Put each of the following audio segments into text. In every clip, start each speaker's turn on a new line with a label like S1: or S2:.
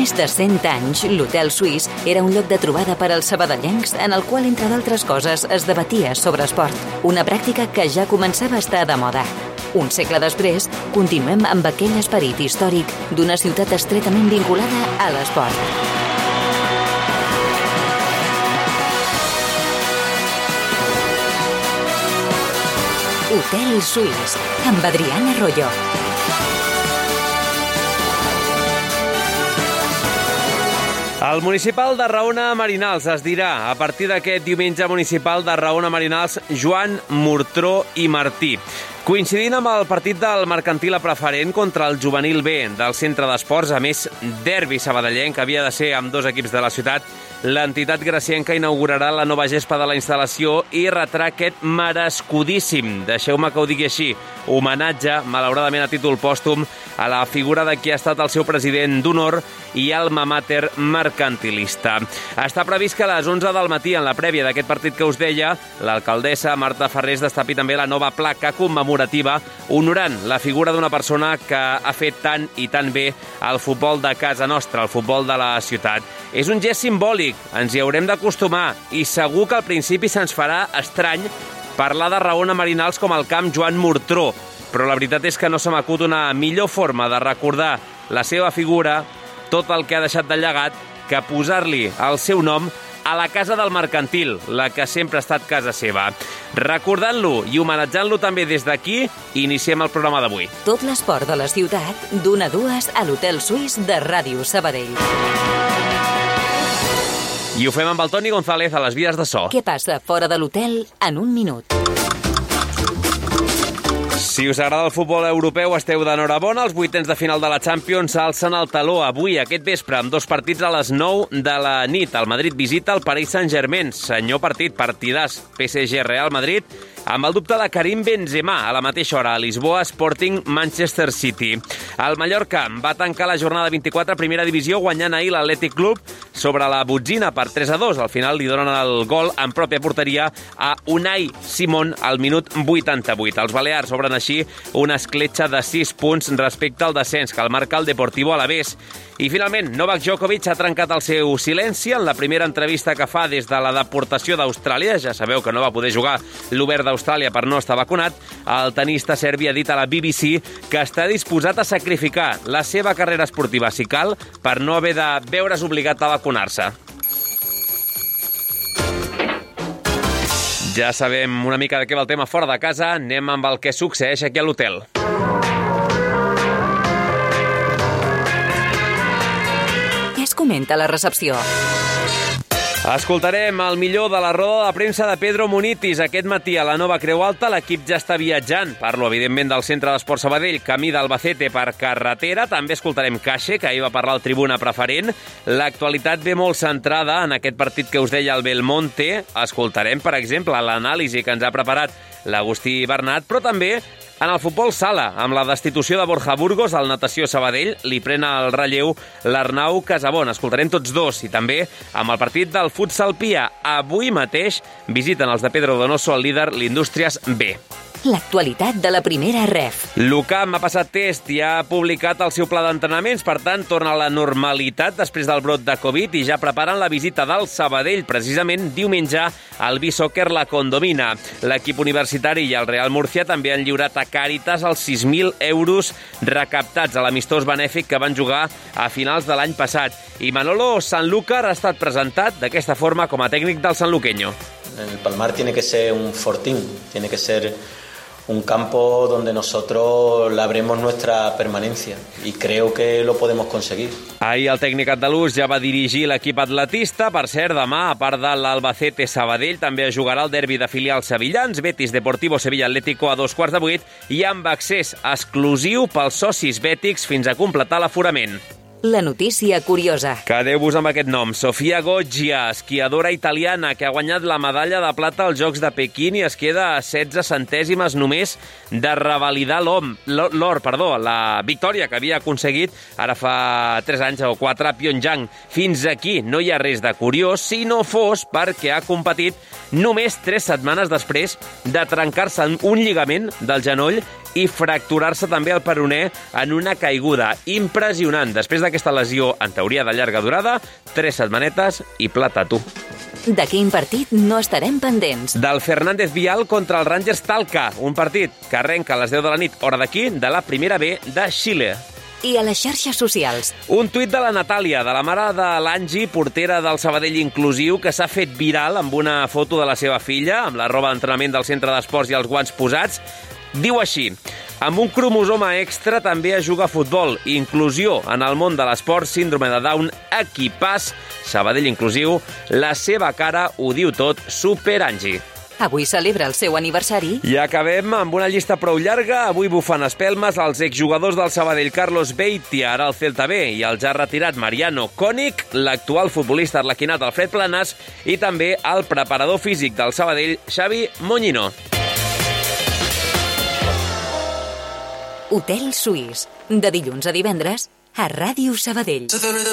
S1: més de 100 anys, l'Hotel Suís era un lloc de trobada per als sabadellencs en el qual, entre d'altres coses, es debatia sobre esport, una pràctica que ja començava a estar de moda. Un segle després, continuem amb aquell esperit històric d'una ciutat estretament vinculada a l'esport. Hotel Suís, amb Adrián Arroyo.
S2: El municipal de Raona-Marinals es dirà a partir d'aquest diumenge municipal de Raona-Marinals Joan Murtró i Martí. Coincidint amb el partit del Mercantil a preferent contra el Juvenil B del Centre d'Esports, a més derbi sabadellenc, que havia de ser amb dos equips de la ciutat, l'entitat gracienca inaugurarà la nova gespa de la instal·lació i retrà aquest merescudíssim, deixeu-me que ho digui així, homenatge, malauradament a títol pòstum, a la figura de qui ha estat el seu president d'honor i alma mater mercantilista. Està previst que a les 11 del matí, en la prèvia d'aquest partit que us deia, l'alcaldessa Marta Ferrés destapi també la nova placa commemorativa honorant la figura d'una persona que ha fet tant i tan bé al futbol de casa nostra, al futbol de la ciutat. És un gest simbòlic, ens hi haurem d'acostumar i segur que al principi se'ns farà estrany parlar de Raona-Marinals com el camp Joan Murtró, però la veritat és que no se m'acut una millor forma de recordar la seva figura, tot el que ha deixat de llegat, que posar-li el seu nom a la casa del Mercantil, la que sempre ha estat casa seva. Recordant-lo i homenatjant-lo també des d'aquí, iniciem el programa d'avui.
S1: Tot l'esport de la ciutat, d'1 a 2 a l'Hotel Suís de Ràdio Sabadell.
S2: I ho fem amb el Toni González a les vies de so.
S1: Què passa fora de l'hotel en un minut?
S2: Si us agrada el futbol europeu, esteu d'enhorabona. Els vuitens de final de la Champions alcen el taló avui, aquest vespre, amb dos partits a les 9 de la nit. El Madrid visita el Paris Saint-Germain. Senyor partit, partidàs, PSG-Real Madrid, amb el dubte de Karim Benzema a la mateixa hora a Lisboa, Sporting Manchester City. El Mallorca va tancar la jornada 24 a primera divisió guanyant ahir l'Atlètic Club sobre la Botzina per 3-2. Al final li donen el gol en pròpia porteria a Unai Simón al minut 88. Els balears obren així una escletxa de 6 punts respecte al descens que el marca el Deportivo Alavés. I finalment, Novak Djokovic ha trencat el seu silenci en la primera entrevista que fa des de la deportació d'Austràlia. Ja sabeu que no va poder jugar l'Obert d'Austràlia per no estar vacunat. El tenista serbi ha dit a la BBC que està disposat a sacrificar la seva carrera esportiva, si cal, per no haver de veure's obligat a vacunar-se. Ja sabem una mica de què va el tema fora de casa. Anem amb el que succeeix aquí a l'hotel.
S1: Què es comenta a la recepció?
S2: Escoltarem el millor de la roda de premsa de Pedro Munitis. Aquest matí a la Nova Creu Alta l'equip ja està viatjant. Parlo, evidentment, del Centre d'Esport Sabadell, camí d'Albacete per carretera. També escoltarem Caixe, que ahir va parlar al Tribuna Preferent. L'actualitat ve molt centrada en aquest partit que us deia el Belmonte. Escoltarem, per exemple, l'anàlisi que ens ha preparat l'Agustí Bernat, però també en el futbol sala, amb la destitució de Borja Burgos, al Natació Sabadell, li pren el relleu l'Arnau Casabon. Escoltarem tots dos. I també amb el partit del futsal Pia. Avui mateix visiten els de Pedro Donoso el líder, l'Indústries B.
S1: L'actualitat de la primera ref.
S2: L'UCAM ha passat test i ha publicat el seu pla d'entrenaments, per tant, torna a la normalitat després del brot de Covid i ja preparen la visita del Sabadell, precisament diumenge, al B-Soccer La Condomina. L'equip universitari i el Real Murcia també han lliurat a Càritas els 6.000 euros recaptats a l'amistós benèfic que van jugar a finals de l'any passat. I Manolo Sanlúcar ha estat presentat d'aquesta forma com a tècnic del sanluqueño.
S3: El Palmar tiene que ser un fortín, tiene que ser un campo donde nosotros labremos nuestra permanencia y creo que lo podemos conseguir.
S2: Ahir el tècnic andalús ja va dirigir l'equip atletista. Per cert, demà, a part de l'Albacete Sabadell, també jugarà el derbi de filials sevillans, Betis Deportivo Sevilla Atlético a 7:15 i amb accés exclusiu pels socis bètics fins a completar l'aforament.
S1: La notícia curiosa.
S2: Quedeu-vos amb aquest nom. Sofia Goggia, esquiadora italiana que ha guanyat la medalla de plata als Jocs de Pequín i es queda a 16 centèsimes només de revalidar l'or, la victòria que havia aconseguit ara fa 3 anys o 4 a Pyongyang. Fins aquí no hi ha res de curiós, si no fos perquè ha competit només 3 setmanes després de trencar-se un lligament del genoll i fracturar-se també el peroné en una caiguda impressionant. Després d'aquest aquesta lesió, en teoria de llarga durada, 3 setmanetes i plata, tu.
S1: De quin partit no estarem pendents?
S2: Del Fernández Vial contra el Rangers Talca, un partit que arrenca a les 10 de la nit, hora d'aquí, de la primera B de Xile.
S1: I a les xarxes socials.
S2: Un tuit de la Natàlia, de la mare de l'Angi, portera del Sabadell Inclusiu, que s'ha fet viral amb una foto de la seva filla, amb la roba d'entrenament del centre d'esports i els guants posats. Diu així: amb un cromosoma extra també es juga a futbol. Inclusió en el món de l'esport, síndrome de Down, equipàs, Sabadell Inclusiu, la seva cara ho diu tot, Super Angi.
S1: Avui celebra el seu aniversari.
S2: I acabem amb una llista prou llarga. Avui bufant espelmes els exjugadors del Sabadell Carlos Beitia, ara al Celta B, i el ja retirat Mariano Koenig, l'actual futbolista arlequinat Alfred Planas i també el preparador físic del Sabadell, Xavi Moñino.
S1: Hotel Suís, de dilluns a divendres, a Ràdio Sabadell.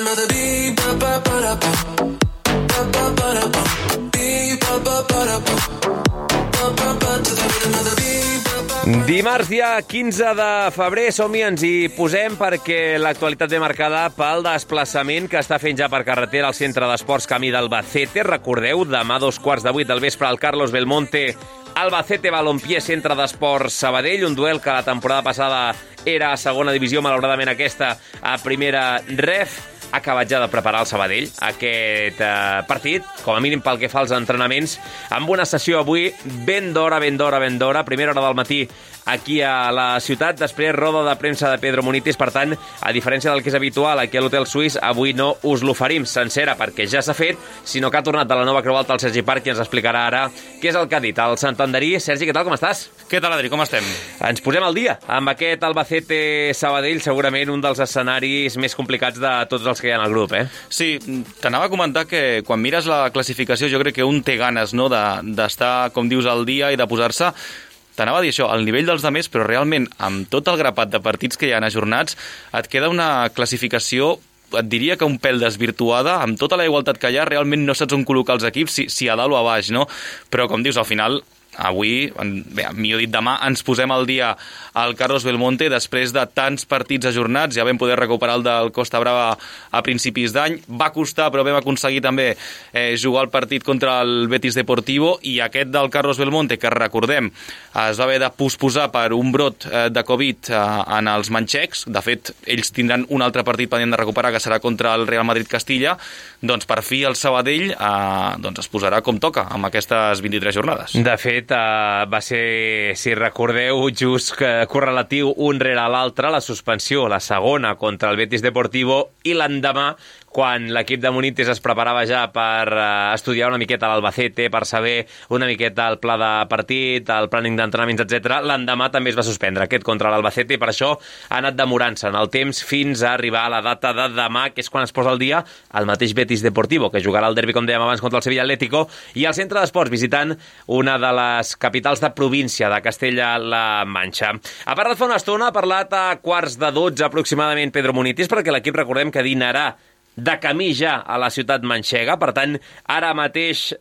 S2: Dimarts, dia 15 de febrer, som-hi, ens hi posem perquè l'actualitat ve marcada pel desplaçament que està fent ja per carretera al centre d'esports Camí d'Albacete. Recordeu, demà a 7:15 del vespre al Carlos Belmonte, Albacete Balompié, centre d'esports Sabadell, un duel que la temporada passada era a segona divisió, malauradament aquesta a primera ref. Ha acabat ja de preparar el Sabadell aquest partit, com a mínim pel que fa als entrenaments, amb una sessió avui ben d'hora, primera hora del matí aquí a la ciutat, després roda de premsa de Pedro Munitis. Per tant, a diferència del que és habitual aquí a l'Hotel Suís, avui no us l'oferim sencera perquè ja s'ha fet, sinó que ha tornat de la nova Creu Alta el Sergi Parc i ens explicarà ara què és el que ha dit el santanderí. Sergi, què tal, com estàs?
S4: Què tal, Adri, com estem?
S2: Ens posem al dia amb aquest Albacete-Sabadell, segurament un dels escenaris més complicats de tots els que hi ha en el grup, eh?
S4: Sí, t'anava a comentar que quan mires la classificació jo crec que un té ganes, no?, d'estar, com dius, al dia i de posar-se. T'anava a dir això, al nivell dels altres, però realment, amb tot el grapat de partits que hi ha ajornats, et queda una classificació, et diria que un pèl desvirtuada, amb tota la igualtat que hi ha, realment no saps on col·locar els equips, si a dalt o a baix, no? Però, com dius, al final, avui, bé, millor dit, demà, ens posem al dia al Carlos Belmonte després de tants partits ajornats. Ja vam poder recuperar el del Costa Brava a principis d'any. Va costar, però vam aconseguir també jugar el partit contra el Betis Deportivo, i aquest del Carlos Belmonte, que recordem, es va haver de posposar per un brot de Covid en els manxecs. De fet, ells tindran un altre partit pendent de recuperar, que serà contra el Real Madrid-Castilla. Doncs per fi el Sabadell es posarà com toca amb aquestes 23 jornades.
S2: De fet, va ser, si recordeu, just correlatiu un rere l'altre, la suspensió, la segona contra el Betis Deportivo, i l'endemà, quan l'equip de Munitis es preparava ja per estudiar una miqueta l'Albacete, per saber una miqueta el pla de partit, el planning d'entrenaments, etc. L'endemà també es va suspendre aquest contra l'Albacete, i per això ha anat demorant-se en el temps fins a arribar a la data de demà, que és quan es posa al dia el mateix Betis Deportivo, que jugarà el derbi, com dèiem abans, contra el Sevilla Atlético, i el centre d'esports visitant una de les capitals de província de Castella-La Manxa. Ha parlat fa una estona, ha parlat a 11:45 aproximadament Pedro Munitis, perquè l'equip, recordem, que dinarà de camí ja a la ciutat manxega. Per tant, ara mateix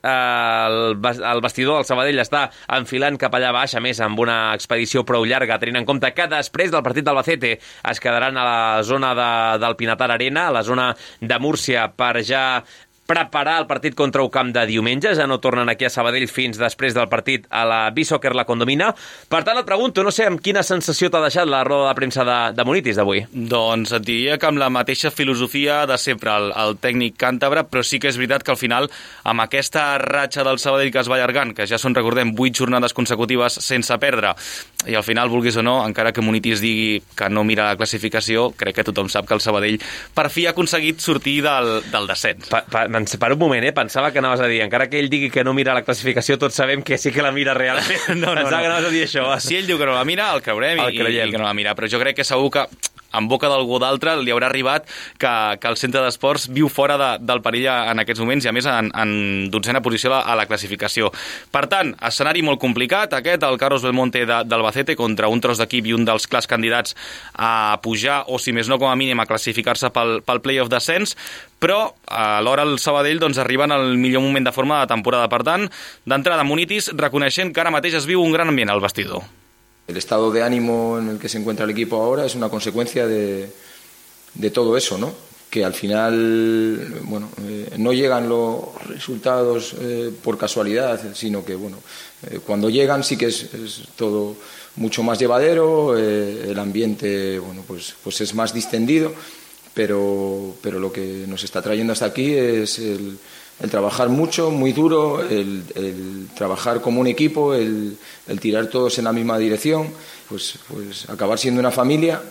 S2: el vestidor del Sabadell està enfilant cap allà baix, a més amb una expedició prou llarga, tenint en compte que després del partit d'Albacete es quedaran a la zona del Pinatar Arena, a la zona de Múrcia, per ja preparar el partit contra Ucamp de diumenge. Ja no tornen aquí a Sabadell fins després del partit a la B-Soccer La Condomina. Per tant, et pregunto, no sé amb quina sensació t'ha deixat la roda de premsa de Munitis d'avui.
S4: Doncs et diria que amb la mateixa filosofia de sempre, el tècnic càntabre, però sí que és veritat que al final, amb aquesta ratxa del Sabadell que es va allargant, que ja són, recordem, 8 jornades consecutives sense perdre, i al final, vulguis o no, encara que Munitis digui que no mira la classificació, crec que tothom sap que el Sabadell per fi ha aconseguit sortir del descens.
S2: Per un moment, pensava que anaves a dir, encara que ell digui que no mira la classificació, tots sabem que sí que la mira realment. Pensava que anaves a dir això.
S4: Si ell diu que no la mira, el creurem i que no la mira. Però jo crec que segur que en boca d'algú d'altre li haurà arribat que el centre d'esports viu fora del perill en aquests moments, i a més en 12a posició a la classificació. Per tant, escenari molt complicat aquest, el Carlos Belmonte d'Albacete contra un tros d'equip i un dels clars candidats a pujar, o si més no, com a mínim a classificar-se pel play-off d'ascens, però alhora el Sabadell arriba en el millor moment de forma de la temporada. Per tant, d'entrada, Munitis reconeixent que ara mateix es viu un gran ambient al vestidor.
S5: El estado de ánimo en el que se encuentra el equipo ahora es una consecuencia de todo eso, ¿no? que al final no llegan los resultados por casualidad, sino que cuando llegan sí que es todo mucho más llevadero, el ambiente pues es más distendido, pero lo que nos está trayendo hasta aquí es el trabajar mucho, muy duro, el trabajar como un equipo, el tirar todos en la misma dirección, pues acabar siendo una familia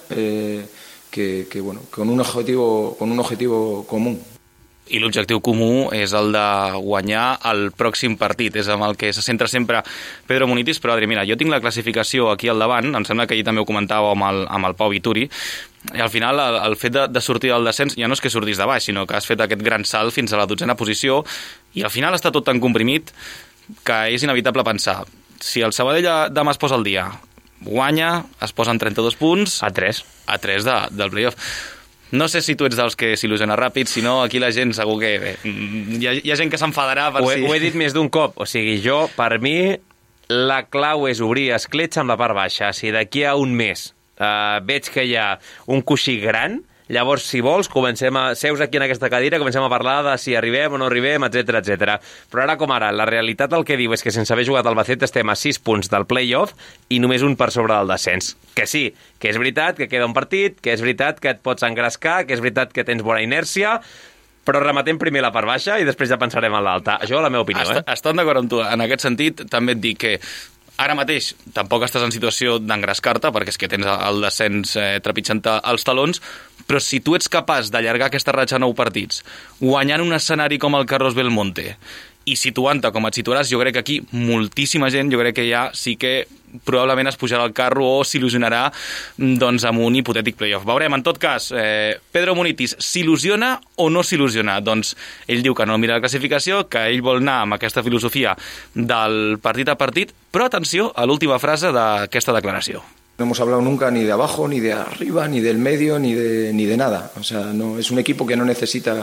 S5: con un objetivo común.
S4: I l'objectiu comú és el de guanyar el pròxim partit, és amb el que se centra sempre Pedro Munitis. Però Adri, mira, jo tinc la classificació aquí al davant, em sembla que ahir també ho comentàveu amb el Pau Vituri, i al final el fet de sortir del descens ja no és que sortís de baix, sinó que has fet aquest gran salt fins a la 12ª posició, i al final està tot tan comprimit que és inevitable pensar, si el Sabadell demà es posa al dia, guanya, es posen 32 punts...
S2: A 3
S4: del playoff. No sé si tu ets dels que s'il·lusiona ràpid, si no, aquí la gent segur que... hi ha gent que s'enfadarà per si...
S2: Ho he dit més d'un cop. O sigui, per mi, la clau és obrir escletxa amb la part baixa. Si d'aquí a un mes veig que hi ha un coixí gran, llavors, si vols, seus aquí en aquesta cadira, comencem a parlar de si arribem o no arribem, etc etc. Però ara com ara, la realitat el que diu és que sense haver jugat al Albacete estem a 6 punts del play-off i només un per sobre del descens. Que sí, que és veritat que queda un partit, que és veritat que et pots engrescar, que és veritat que tens bona inèrcia, però rematem primer la part baixa i després ja pensarem en l'alta. Això és la meva opinió.
S4: Estan d'acord amb tu. En aquest sentit, també et dic que ara mateix tampoc estàs en situació d'engrescar-te, perquè és que tens el descens trepitjant-te els talons, però si tu ets capaç d'allargar aquesta ratxa a 9 partits, guanyant un escenari com el Carlos Belmonte, i situant-te com et situaràs, jo crec que aquí moltíssima gent, jo crec que ja sí que probablement es pujarà al carro o s'il·lusionarà amb un hipotètic playoff. Veurem, en tot cas, Pedro Munitis s'il·lusiona o no s'il·lusiona? Doncs ell diu que no mira la classificació, que ell vol anar amb aquesta filosofia del partit a partit, però atenció a l'última frase d'aquesta declaració.
S5: No hemos hablado nunca ni de abajo, ni de arriba, ni del medio, ni de nada. O sea, no, es un equipo que no necesita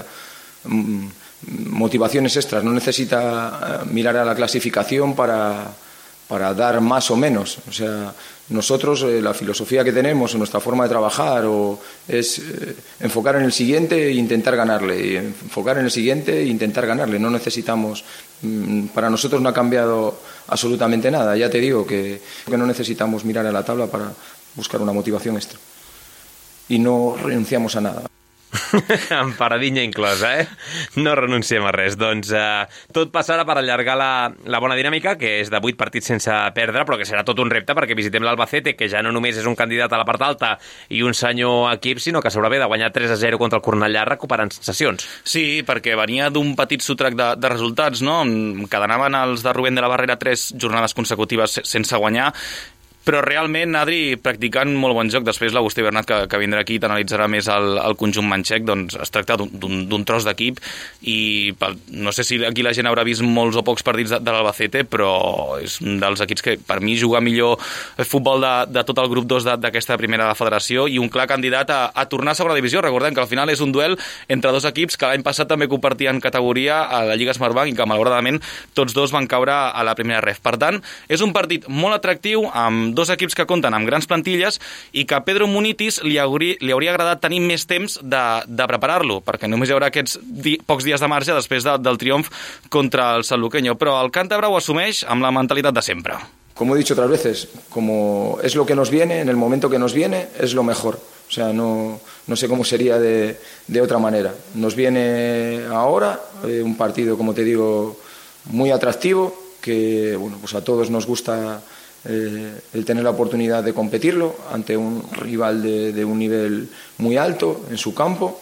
S5: motivaciones extras, no necesita mirar a la clasificación para dar más o menos. O sea, nosotros la filosofía que tenemos, nuestra forma de trabajar es enfocar en el siguiente e intentar ganarle, y enfocar en el siguiente e intentar ganarle. No necesitamos, para nosotros no ha cambiado absolutamente nada. Ya te digo que no necesitamos mirar a la tabla para buscar una motivación extra. Y no renunciamos a nada.
S2: Amb paradinya inclosa, No renunciem a res. Doncs tot passarà per allargar la bona dinàmica, que és de 8 partits sense perdre, però que serà tot un repte perquè visitem l'Albacete, que ja no només és un candidat a la part alta i un senyor equip, sinó que s'haurà de guanyar 3-0 contra el Cornellà recuperant sensacions.
S4: Sí, perquè venia d'un petit sotrac de resultats, no? Encadenaven els de Rubén de la Barrera 3 jornades consecutives sense guanyar, però realment, Adri, practicant molt bon joc. Després l'Agustí Bernat, que vindrà aquí i t'analitzarà més el conjunt manxec, doncs es tracta d'un tros d'equip i no sé si aquí la gent haurà vist molts o pocs partits de l'Albacete, però és un dels equips que per mi juga millor futbol de tot el grup 2 d'aquesta primera federació i un clar candidat a tornar a segona divisió. Recordem que al final és un duel entre dos equips que l'any passat també compartien categoria a la Lliga Smartbank i que malauradament tots dos van caure a la primera ref. Per tant, és un partit molt atractiu amb dos equips que compten amb grans plantilles i que a Pedro Munitis li hauria agradat tenir més temps de preparar-lo, perquè només hi haurà aquests pocs dies de marge després del triomf contra el Sanluqueño. Però el càntabre ho assumeix amb la mentalitat de sempre.
S5: Como he dicho otras veces, como es lo que nos viene, en el momento que nos viene, es lo mejor. O sea, no sé cómo sería de otra manera. Nos viene ahora un partido, como te digo, muy atractivo, que pues a todos nos gusta el tener la oportunidad de competirlo ante un rival de un nivel muy alto en su campo.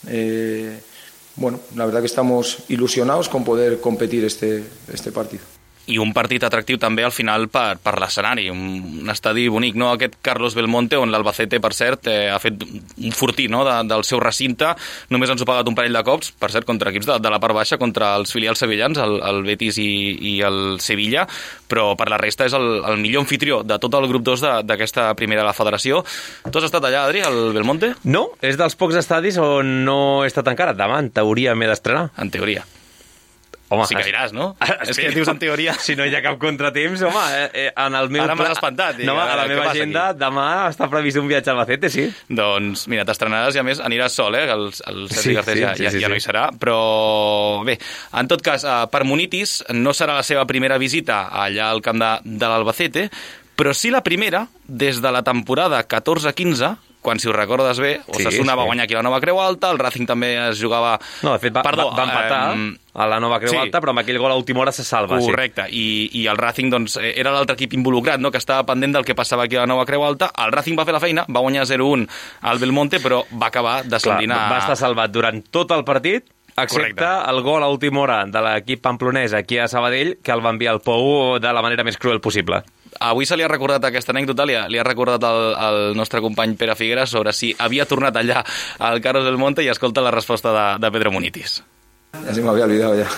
S5: La verdad que estamos ilusionados con poder competir este partido.
S4: I un partit atractiu també al final per l'escenari, un estadi bonic, no? Aquest Carlos Belmonte, on l'Albacete, per cert, ha fet un fortí, no? del seu recinte, només ens ho ha pagat un parell de cops, per cert, contra equips de la part baixa, contra els filials sevillans, el Betis i el Sevilla, però per la resta és el millor anfitrió de tot el grup 2 d'aquesta primera de la federació. Tu has estat allà, Adri, al Belmonte?
S2: No, és dels pocs estadis on no he estat encara. Demà, en teoria, m'he d'estrenar.
S4: En teoria.
S2: Home,
S4: sí que iràs, no? És que dius en teoria...
S2: Si no hi ha cap contratemps, home, en el meu...
S4: Ara m'has espantat.
S2: No, a la meva agenda demà està previst un viatge a Albacete, sí.
S4: Doncs, mira, t'estrenaràs i a més aniràs sol, el Sergi Garcés ja no hi serà, però bé, en tot cas, per Munitis no serà la seva primera visita allà al camp de l'Albacete, però sí la primera des de la temporada 14-15, quan, si ho recordes bé, Osasuna va guanyar aquí la Nova Creu Alta, el Racing també es jugava...
S2: No, de fet, va empatar a la Nova Creu Alta, però amb aquell gol a última hora se salva.
S4: Correcte, i el Racing doncs, era l'altre equip involucrat, no?, que estava pendent del que passava aquí a la Nova Creu Alta. El Racing va fer la feina, va guanyar 0-1 al Belmonte, però va acabar descendint a...
S2: Va estar salvat durant tot el partit, excepte el gol a última hora de l'equip pamplonès aquí a Sabadell, que el va enviar al Pou de la manera més cruel possible.
S4: Avui se li ha recordat aquesta anècdota, li ha recordat el nostre company Pere Figueras sobre si havia tornat allà al Carlos del Monte i escolta la resposta de Pedro Munitis.
S5: Ya se me había olvidado ya.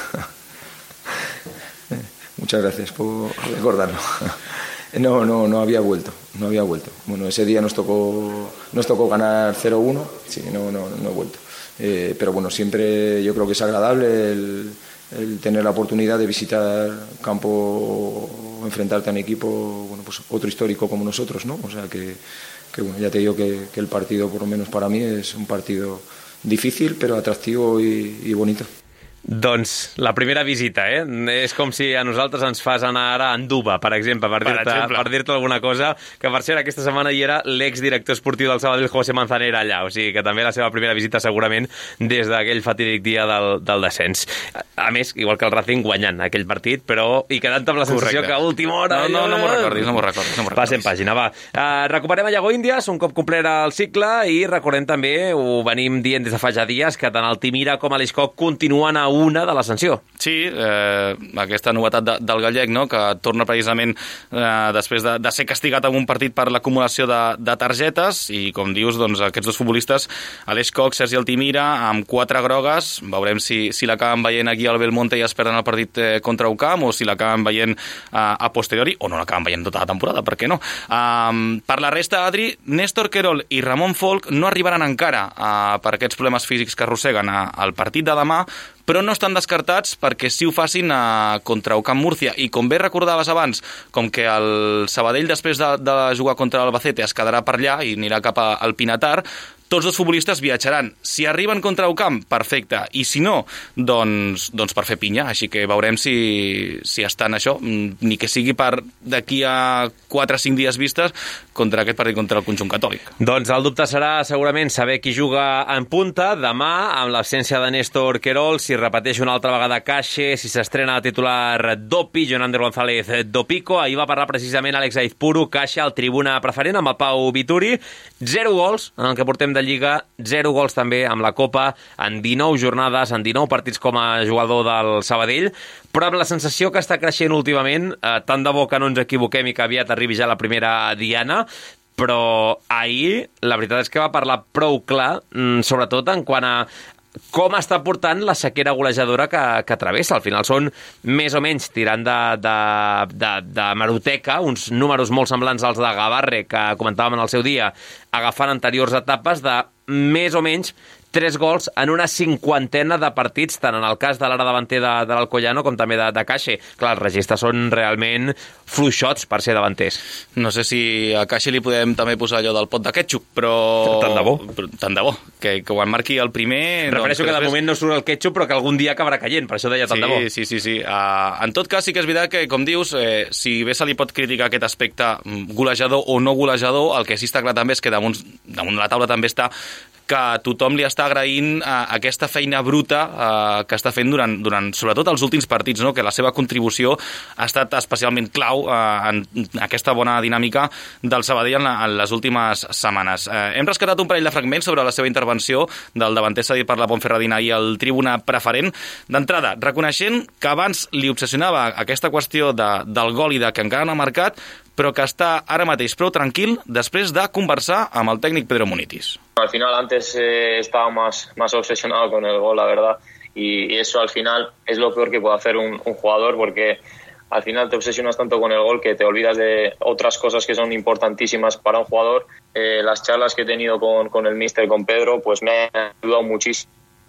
S5: Muchas gracias por recordarlo. No había vuelto. Bueno, ese día nos tocó ganar 0-1, sí, no he vuelto. Pero bueno, siempre yo creo que es agradable el tener la oportunidad de visitar campo, enfrentarte a un equipo, bueno, pues otro histórico como nosotros, ¿no? O sea que bueno, ya te digo que el partido, por lo menos para mí, es un partido difícil, pero atractivo y bonito.
S2: Doncs la primera visita, És com si a nosaltres ens fas anar ara a Anduba, per exemple, per dir-te alguna cosa, que per cert aquesta setmana hi era l'exdirector esportiu del Sabadell, José Manzanera, allà, o sigui que també la seva primera visita segurament des d'aquell fatídic dia del descens. A més, igual que el Racing guanyant aquell partit, però i quedant amb la sensació que a última hora...
S4: No m'ho recordis.
S2: Passem pàgina, va. Recuperem a Iago Índias, un cop complert el cicle, i recordem també, ho venim dient des de fa ja dies, que tant el Timira com l'Iscoc continuen a una de la sanció.
S4: Sí, aquesta novetat del gallec, no?, que torna precisament després de ser castigat en un partit per l'acumulació de targetes, i com dius, doncs, aquests dos futbolistes, Aleix Coc, Sergi Altimira, amb 4 grogues, veurem si l'acaben veient aquí al Belmonte i es perden el partit contra UCAM, o si l'acaben veient a posteriori, o no l'acaben veient tota la temporada, per què no? Per la resta, Adri, Néstor Querol i Ramon Folk no arribaran encara per aquests problemes físics que arrosseguen al partit de demà, però no estan descartats perquè sí ho facin contra UCAM Múrcia. I com bé recordaves abans, com que el Sabadell després de jugar contra l'Albacete es quedarà per allà i anirà cap al Pinatar, tots dos futbolistes viatjaran. Si arriben contra UCAM, perfecte. I si no, doncs per fer pinya. Així que veurem si estan això, ni que sigui per d'aquí a 4 o 5 dies vistes contra aquest partit contra el conjunt catòlic.
S2: Doncs el dubte serà segurament saber qui juga en punta demà, amb l'absència de Néstor Querol, si repeteix una altra vegada Caixe, si s'estrena a titular Dopi, Jonander González Dopico. Ahir va parlar precisament Àlex Aizpuru, Caixa, al tribuna preferent, amb el Pau Vituri. 0 gols en el que portem de Lliga, 0 gols també amb la Copa, en 19 jornades, en 19 partits com a jugador del Sabadell, però amb la sensació que està creixent últimament, tant de bo que no ens equivoquem i que aviat arribi ja la primera diana, però ahir la veritat és que va parlar prou clar, sobretot en quant a com està portant la sequera golejadora que travessa. Al final són més o menys, tirant de meroteca, uns números molt semblants als de Gavarre, que comentàvem en el seu dia, agafant anteriors etapes de més o menys 3 gols en una 50ena de partits, tant en el cas de l'ara davanter de l'Alcoyano com també de Caixe. Clar, els registres són realment fluixots per ser davanters.
S4: No sé si a Caixe li podem també posar allò del pot de ketchup, però... Tant de bo, que quan marqui el primer...
S2: Refereixo que de moment no surt el ketchup, però que algun dia acabarà caient, per això deia tant de bo.
S4: Sí. En tot cas, sí que és veritat que, com dius, si bé se li pot criticar aquest aspecte golejador o no golejador, el que sí està clar també és que damunt de la taula també està que tothom li està agraint aquesta feina bruta que està fent durant sobretot els últims partits, no? Que la seva contribució ha estat especialment clau en aquesta bona dinàmica del Sabadell en les últimes setmanes. Hem rescatat un parell de fragments sobre la seva intervenció del davanter cedit per la Ponferradina i el tribuna preferent. D'entrada, reconeixent que abans li obsessionava aquesta qüestió del gol i de que encara no ha marcat, però que està ara mateix prou tranquil después de conversar amb el técnico Pedro Munitis.
S6: Al final antes estaba más obsesionado con el gol, la verdad, y eso al final es lo peor que puede hacer un jugador, porque al final te obsesionas tanto con el gol que te olvidas de otras cosas que son importantísimas para un jugador. Las charlas que he tenido con el míster, con Pedro, pues me han ayudado muchísimo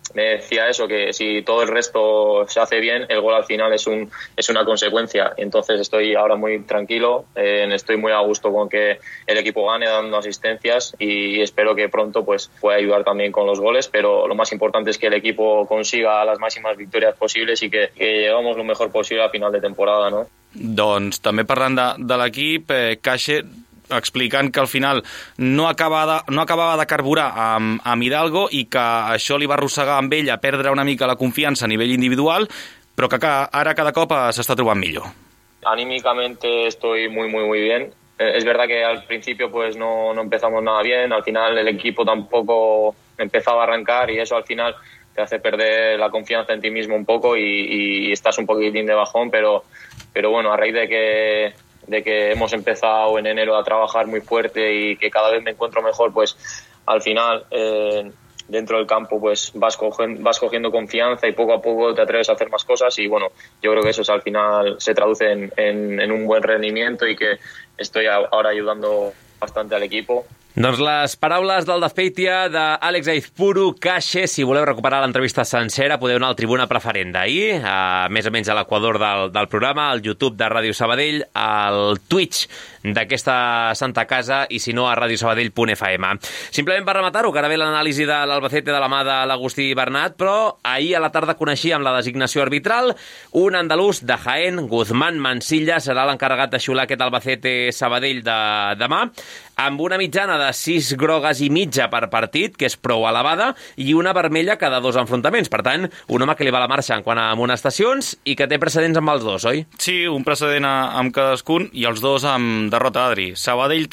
S6: me decía eso, que si todo el resto se hace bien, el gol al final es una consecuencia. Entonces estoy ahora muy tranquilo, estoy muy a gusto con que el equipo gane dando asistencias y espero que pronto pues pueda ayudar también con los goles, pero lo más importante es que el equipo consiga las máximas victorias posibles y que lleguemos lo mejor posible a final de temporada, ¿no?
S4: Doncs també parlant de l'equip, Caixa explicant que al final no acabava de carburar amb Hidalgo i que això li va arrossegar amb ell a perdre una mica la confiança a nivell individual, però que ara cada cop s'està trobant millor.
S6: Anímicamente estoy muy, muy, muy bien. Es verdad que al principio pues no empezamos nada bien, al final el equipo tampoco empezaba a arrancar y eso al final te hace perder la confianza en ti mismo un poco y estás un poquitín de bajón, pero bueno, a raíz de que hemos empezado en enero a trabajar muy fuerte y que cada vez me encuentro mejor, pues al final dentro del campo pues vas cogiendo confianza y poco a poco te atreves a hacer más cosas y bueno, yo creo que eso al final se traduce en un buen rendimiento y que estoy ahora ayudando bastante al equipo.
S2: Doncs les paraules del Azpeitia d'Àlex Aizpuru Caixa. Si voleu recuperar l'entrevista sencera podeu anar al Tribuna Preferent d'ahir, més o menys a l'equador del programa, al YouTube de Ràdio Sabadell, al Twitch d'aquesta Santa Casa i si no a radiosabadell.fm. Simplement per rematar-ho, que ara ve l'anàlisi de l'Albacete de la mà de l'Agustí Bernat, però ahir a la tarda coneixíem la designació arbitral. Un andalús de Jaén, Guzmán Mansilla, serà l'encarregat de xiular aquest Albacete Sabadell de demà, amb una mitjana de 6 grogues i mitja per partit, que és prou elevada, i una vermella cada 2 enfrontaments. Per tant, un home que li va la marxa en quant a amonestacions i que té precedents amb els dos, oi?
S4: Sí, un precedent amb cadascun i els dos amb derrota, Adri. Sabadell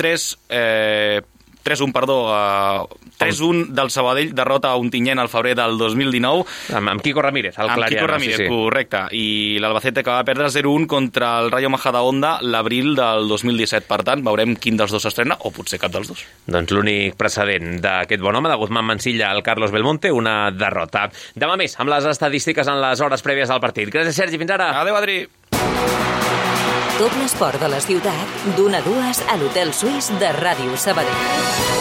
S4: 3-1 del Sabadell, derrota a Ontinyent al febrer del 2019.
S2: Amb Quico Ramírez, el clariano.
S4: Amb Quico Ramírez,
S2: sí.
S4: Correcte. I l'Albacete que va perdre 0-1 contra el Rayo Majadahonda l'abril del 2017. Per tant, veurem quin dels dos s'estrena, o potser cap dels dos.
S2: Doncs l'únic precedent d'aquest bon home, de Guzmán Mansilla al Carlos Belmonte, una derrota. Demà més, amb les estadístiques en les hores prèvies al partit. Gràcies, Sergi, fins ara.
S4: Adéu, Adri.
S1: Tot l'esport de la ciutat, d'1 a 2 a l'Hotel Suís de Ràdio Sabadell.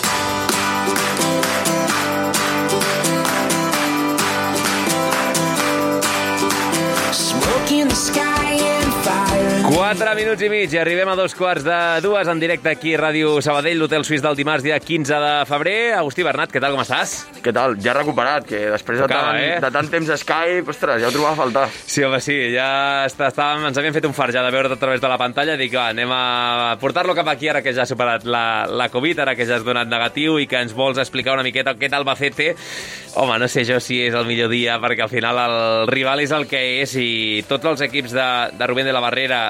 S7: In the sky and fire.
S2: 4 minuts i mig i arribem a 2:15 en directe aquí a Ràdio Sabadell, l'Hotel Suís del dimarts, dia 15 de febrer. Agustí Bernat, què tal, com estàs?
S8: Què tal? Ja recuperat, que després de tant temps a Skype, ostres, ja ho trobava a faltar.
S2: Sí, home, sí, ja ens havien fet un fart ja de veure't a través de la pantalla, dic, va, anem a portar-lo cap aquí ara que ja ha superat la Covid, ara que ja has donat negatiu i que ens vols explicar una miqueta aquest Albacete. Home, no sé jo si és el millor dia, perquè al final el rival és el que és i tots els equips de Rubén de la Barrera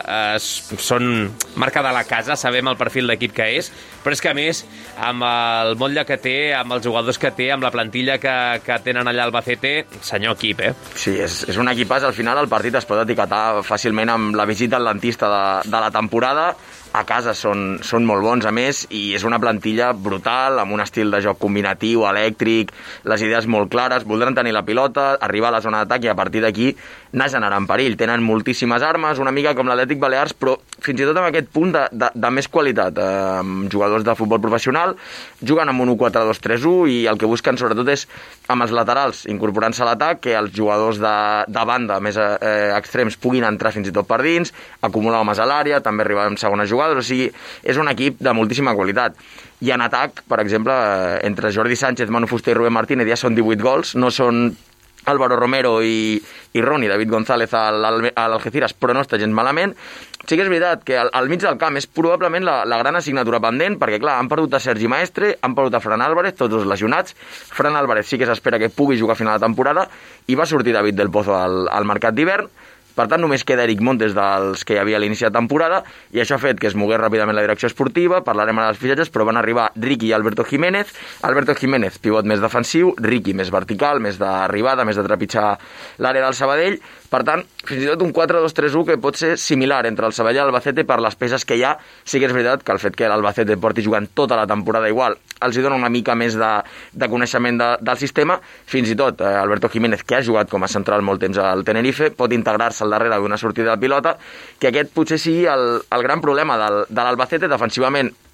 S2: són marca de la casa, sabem el perfil d'equip que és, però és que a més, amb el motlle que té, amb els jugadors que té, amb la plantilla que tenen allà al Albacete, senyor equip, eh?
S8: Sí, és un equipàs. Al final el partit es pot etiquetar fàcilment amb la visita atlantista de la temporada. A casa són molt bons, a més, i és una plantilla brutal, amb un estil de joc combinatiu, elèctric, les idees molt clares, voldran tenir la pilota, arribar a la zona d'atac i a partir d'aquí anar generant perill. Tenen moltíssimes armes, una mica com l'Atlètic Balears, però fins i tot amb aquest punt de més qualitat. Jugadors de futbol professional juguen amb un 1-4-2-3-1 i el que busquen sobretot és amb els laterals, incorporant-se a l'atac, que els jugadors de banda més extrems puguin entrar fins i tot per dins, acumular homes a l'àrea, també arribar en segona jugada. O sigui, és un equip de moltíssima qualitat. I en atac, per exemple, entre Jordi Sánchez, Manu Fuster i Rubén Martínez ja són 18 gols, no són Álvaro Romero i Ronnie, David González a l'Algeciras, però no està gens malament. Sí que és veritat que al mig del camp és probablement la gran assignatura pendent, perquè clar, han perdut a Sergi Maestre, han perdut a Fran Álvarez, tots dos lesionats. Fran Álvarez sí que s'espera que pugui jugar a final de temporada i va sortir David del Pozo al mercat d'hivern. Per tant, només queda Eric Montes dels que hi havia a l'inici de temporada i això ha fet que es mogués ràpidament la direcció esportiva. Parlarem ara dels fitxatges, però van arribar Ricky i Alberto Jiménez. Alberto Jiménez, pivot més defensiu, Ricky més vertical, més d'arribada, més de trepitjar l'àrea del Sabadell. Per tant, fins i tot un 4-2-3-1 que pot ser similar entre el Sabadell i l'Albacete per les peces que hi ha. Sí que és veritat que el fet que l'Albacete porti jugant tota la temporada igual els hi dona una mica més de coneixement del sistema. Fins i tot Alberto Jiménez, que ha jugat com a central molt temps al Tenerife, pot integrar-se al darrere d'una sortida de pilota, que aquest potser sigui el gran problema de l'Albacete defensivament.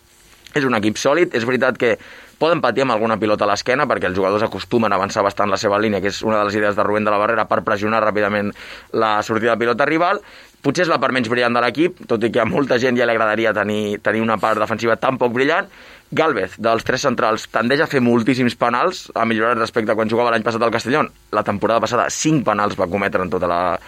S8: És un equip sòlid, és veritat que poden patir amb alguna pilota a l'esquena perquè els jugadors acostumen a avançar bastant la seva línia, que és una de les idees de Rubén de la Barrera per pressionar ràpidament la sortida de pilota rival. Potser és la part menys brillant de l'equip, tot i que a molta gent ja li agradaria tenir una part defensiva tan poc brillant. Gálvez, dels 3 centrals, tendeix a fer moltíssims penals, ha millorat respecte a quan jugava l'any passat al Castellón. La temporada passada 5 penals va cometre en tota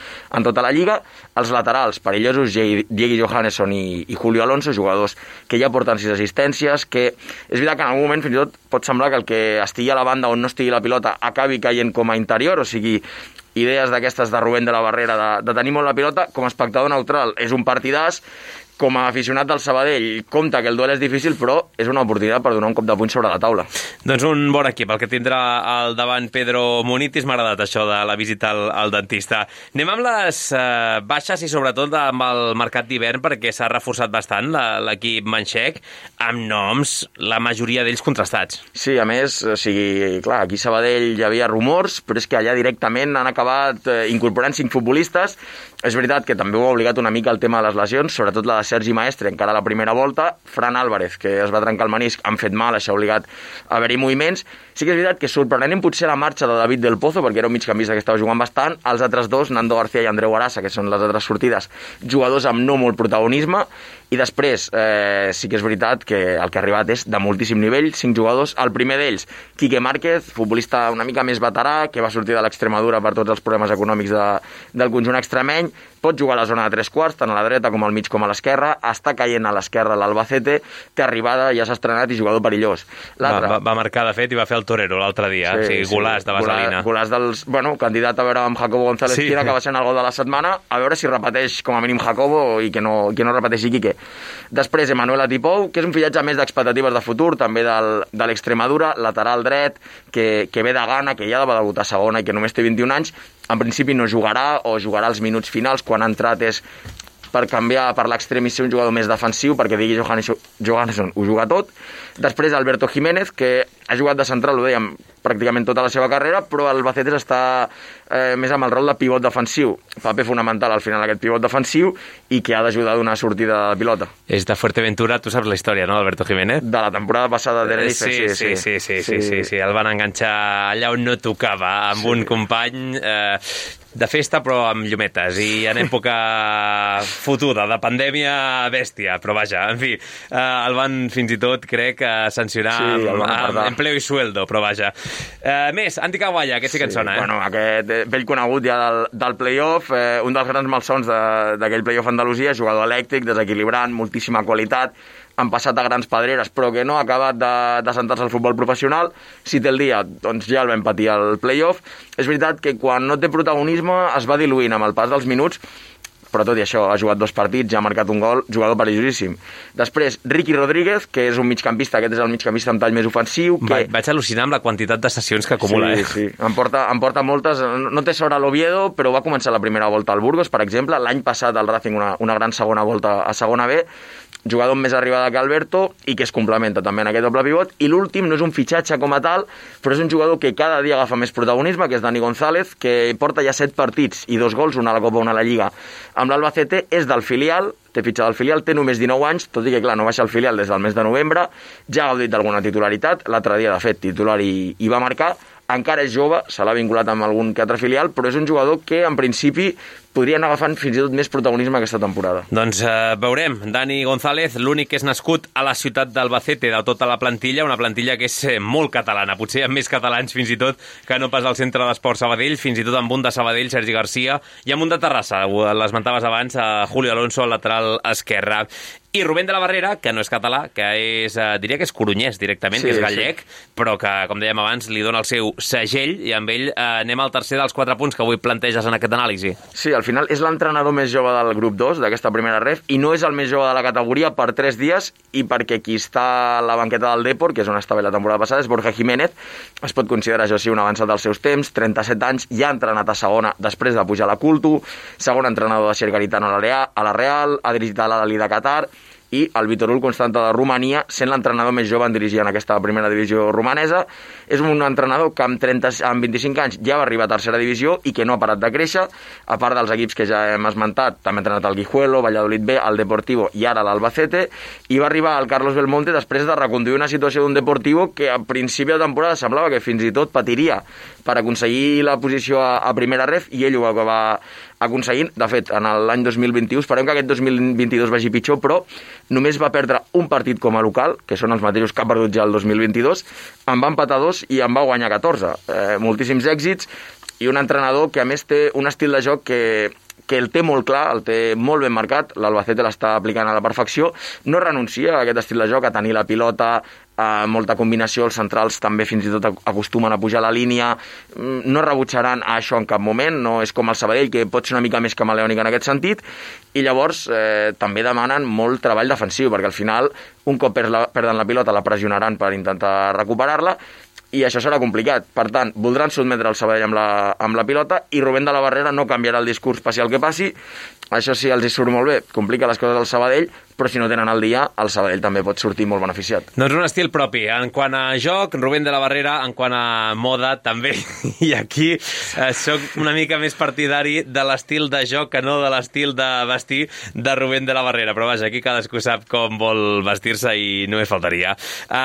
S8: la Lliga. Els laterals, perillosos, Diego Johannesson i Julio Alonso, jugadors que ja porten 6 assistències, que és veritat que en algun moment fins i tot pot semblar que el que estigui a la banda on no estigui la pilota acabi caient com a interior, o sigui, idees d'aquestes de Rubén de la Barrera de tenir molt la pilota. Com a espectador neutral és un partidàs. Com a aficionat del Sabadell, compta que el duel és difícil, però és una oportunitat per donar un cop de puny sobre la taula.
S2: Doncs un bon equip, el que tindrà al davant Pedro Munitis. M'ha agradat això de la visita al dentista. Anem amb les baixes i sobretot amb el mercat d'hivern, perquè s'ha reforçat bastant l'equip manxec, amb noms, la majoria d'ells contrastats.
S8: Sí, a més, o sigui, clar, aquí a Sabadell hi havia rumors, però és que allà directament han acabat incorporant 5 futbolistes. És veritat que també ho ha obligat una mica el tema de les lesions, sobretot la de Sergi Maestre, encara a la primera volta. Fran Álvarez, que es va trencar el menisc, han fet mal, això ha obligat a haver-hi moviments. Sí que és veritat que sorprenent potser la marxa de David del Pozo, perquè era un migcampista que estava jugant bastant. Els altres dos, Nando García i Andreu Arasa, que són les altres sortides, jugadors amb no molt protagonisme. I després, sí que és veritat que el que ha arribat és de moltíssim nivell, 5 jugadors. El primer d'ells, Quique Márquez, futbolista una mica més veterà, que va sortir de l'Extremadura per tots els problemes econòmics del conjunt extremeny. Pot jugar a la zona de 3 quarts, tant a la dreta com al mig com a l'esquerra. Està caient a l'esquerra l'Albacete, té arribada, ja s'ha estrenat i jugador perillós.
S2: Va marcar, de fet, i va fer el torero l'altre dia. Sí, o sigui, golàs de vaselina.
S8: Golàs dels... Bueno, candidat a veure amb Jacobo González Quina, que va ser el gol de la setmana. A veure si repeteix com a mínim Jacobo i que no repeteixi Quique. Després, Emanuel Atipou, que és un fillatge més d'expectatives de futur, també de l'Extremadura, lateral dret, que ve de gana, que ja va debutar a segona i que només té 21 anys. En principi no jugarà o jugarà als minuts finals. Quan ha entrat és per canviar per l'extrem i ser un jugador més defensiu, perquè digui Johannesson ho juga tot. Després Alberto Jiménez, que ha jugat de central, ho dèiem, pràcticament tota la seva carrera, però el Albacete està més amb el rol de pivot defensiu. Paper fonamental al final aquest pivot defensiu i que ha d'ajudar a donar sortida de pilota.
S2: És de Fuerteventura, tu saps la història, no, Alberto Jiménez?
S8: De la temporada passada de Tenerife,
S2: sí. El van enganxar allà on no tocava, amb un company de festa però amb llumetes i en època fotuda, de pandèmia bèstia, però vaja, en fi, el van fins i tot, crec, sancionar amb empleo i sueldo, però vaja. Més, Andy Kawaya, aquest sí que en sona,
S8: Bueno, aquest vell conegut ja del play-off, un dels grans malsons d'aquell play-off Andalusia, jugador elèctric, desequilibrant, moltíssima qualitat, han passat a grans pedreres, però que no ha acabat de sentar-se al futbol professional. Si té el dia, doncs ja el vam patir al play-off. És veritat que quan no té protagonisme es va diluint amb el pas dels minuts, però tot i això ha jugat 2 partits, ja ha marcat un gol, jugador perillosíssim. Després, Ricky Rodríguez, que és un migcampista, aquest és el migcampista amb tall més ofensiu.
S2: Vaig al·lucinar amb la quantitat de sessions que acumula.
S8: Sí. Em porta moltes. No té sort a l'Oviedo, però va començar la primera volta al Burgos, per exemple. L'any passat al Racing una gran segona volta a segona B. Jugador amb més arribada que Alberto i que es complementa també en aquest doble pivot. I l'últim no és un fitxatge com a tal, però és un jugador que cada dia agafa més protagonisme, que és Dani González, que porta ja 7 partits i 2 gols, una a la Copa, una a la Lliga, amb l'Albacete. És del filial, té fitxa del filial, té només 19 anys, tot i que, clar, no baixa el filial des del mes de novembre, ja ha gaudit d'alguna titularitat, l'altre dia, de fet, titular i va marcar. Encara és jove, se l'ha vinculat amb algun que altre filial, però és un jugador que, en principi, podria anar agafant fins i tot més protagonisme aquesta temporada.
S2: Doncs veurem. Dani González, l'únic que és nascut a la ciutat d'Albacete de tota la plantilla, una plantilla que és molt catalana, potser amb més catalans fins i tot que no pas al centre d'esport Sabadell, fins i tot amb un de Sabadell, Sergi Garcia, i amb un de Terrassa, l'esmentaves abans, Julio Alonso, al lateral esquerre. I Rubén de la Barrera, que no és català, que és, diria que és corunyès directament, que és gallec, però que, com dèiem abans, li dona el seu segell, i amb ell anem al tercer dels 4 punts que avui planteges en aquest anàlisi.
S8: Sí, al final és l'entrenador més jove del grup 2, d'aquesta primera ref, i no és el més jove de la categoria per 3 dies, i perquè qui està a la banqueta del Depor, que és on estava la temporada passada, és Borja Jiménez. Es pot considerar, això sí, un avançat dels seus temps, 37 anys, ja ha entrenat a segona després de pujar a la Culto, segon entrenador de Xer Garitano a la Real, ha dirigit a l'Ali de Qatar, i el Vitorul Constanta de Romania, sent l'entrenador més jove en dirigir en aquesta primera divisió romanesa. És un entrenador que amb 25 anys ja va arribar a tercera divisió i que no ha parat de créixer, a part dels equips que ja hem esmentat. També ha entrenat el Guijuelo, Valladolid B, el Deportivo i ara l'Albacete, i va arribar al Carlos Belmonte després de reconduir una situació d'un Deportivo que a principi de temporada semblava que fins i tot patiria per aconseguir la posició a primera ref, i ell ho va acabar aconseguint. De fet, en l'any 2021, esperem que aquest 2022 vagi pitjor, però només va perdre un partit com a local, que són els mateixos que ha perdut ja el 2022, en va empatar 2 i en va guanyar 14. Moltíssims èxits, i un entrenador que a més té un estil de joc que el té molt clar, el té molt ben marcat. L'Albacete l'està aplicant a la perfecció, no renuncia a aquest estil de joc, a tenir la pilota, molta combinació, els centrals també fins i tot acostumen a pujar la línia, no rebutjaran a això en cap moment, no és com el Sabadell, que pot ser una mica més camaleònic en aquest sentit, i llavors també demanen molt treball defensiu, perquè al final, un cop perden la pilota, la pressionaran per intentar recuperar-la, i això serà complicat. Per tant, voldran sotmetre el Sabadell amb la pilota, i Rubén de la Barrera no canviarà el discurs passi el que passi. Això sí, els hi surt molt bé, complica les coses al Sabadell, però si no tenen el dia, el Sabadell també pot sortir molt beneficiat.
S2: Doncs un estil propi. En quant a joc, Rubén de la Barrera, en quant a moda, també. I aquí soc una mica més partidari de l'estil de joc que no de l'estil de vestir de Rubén de la Barrera. Però vaja, aquí cadascú sap com vol vestir-se i només faltaria.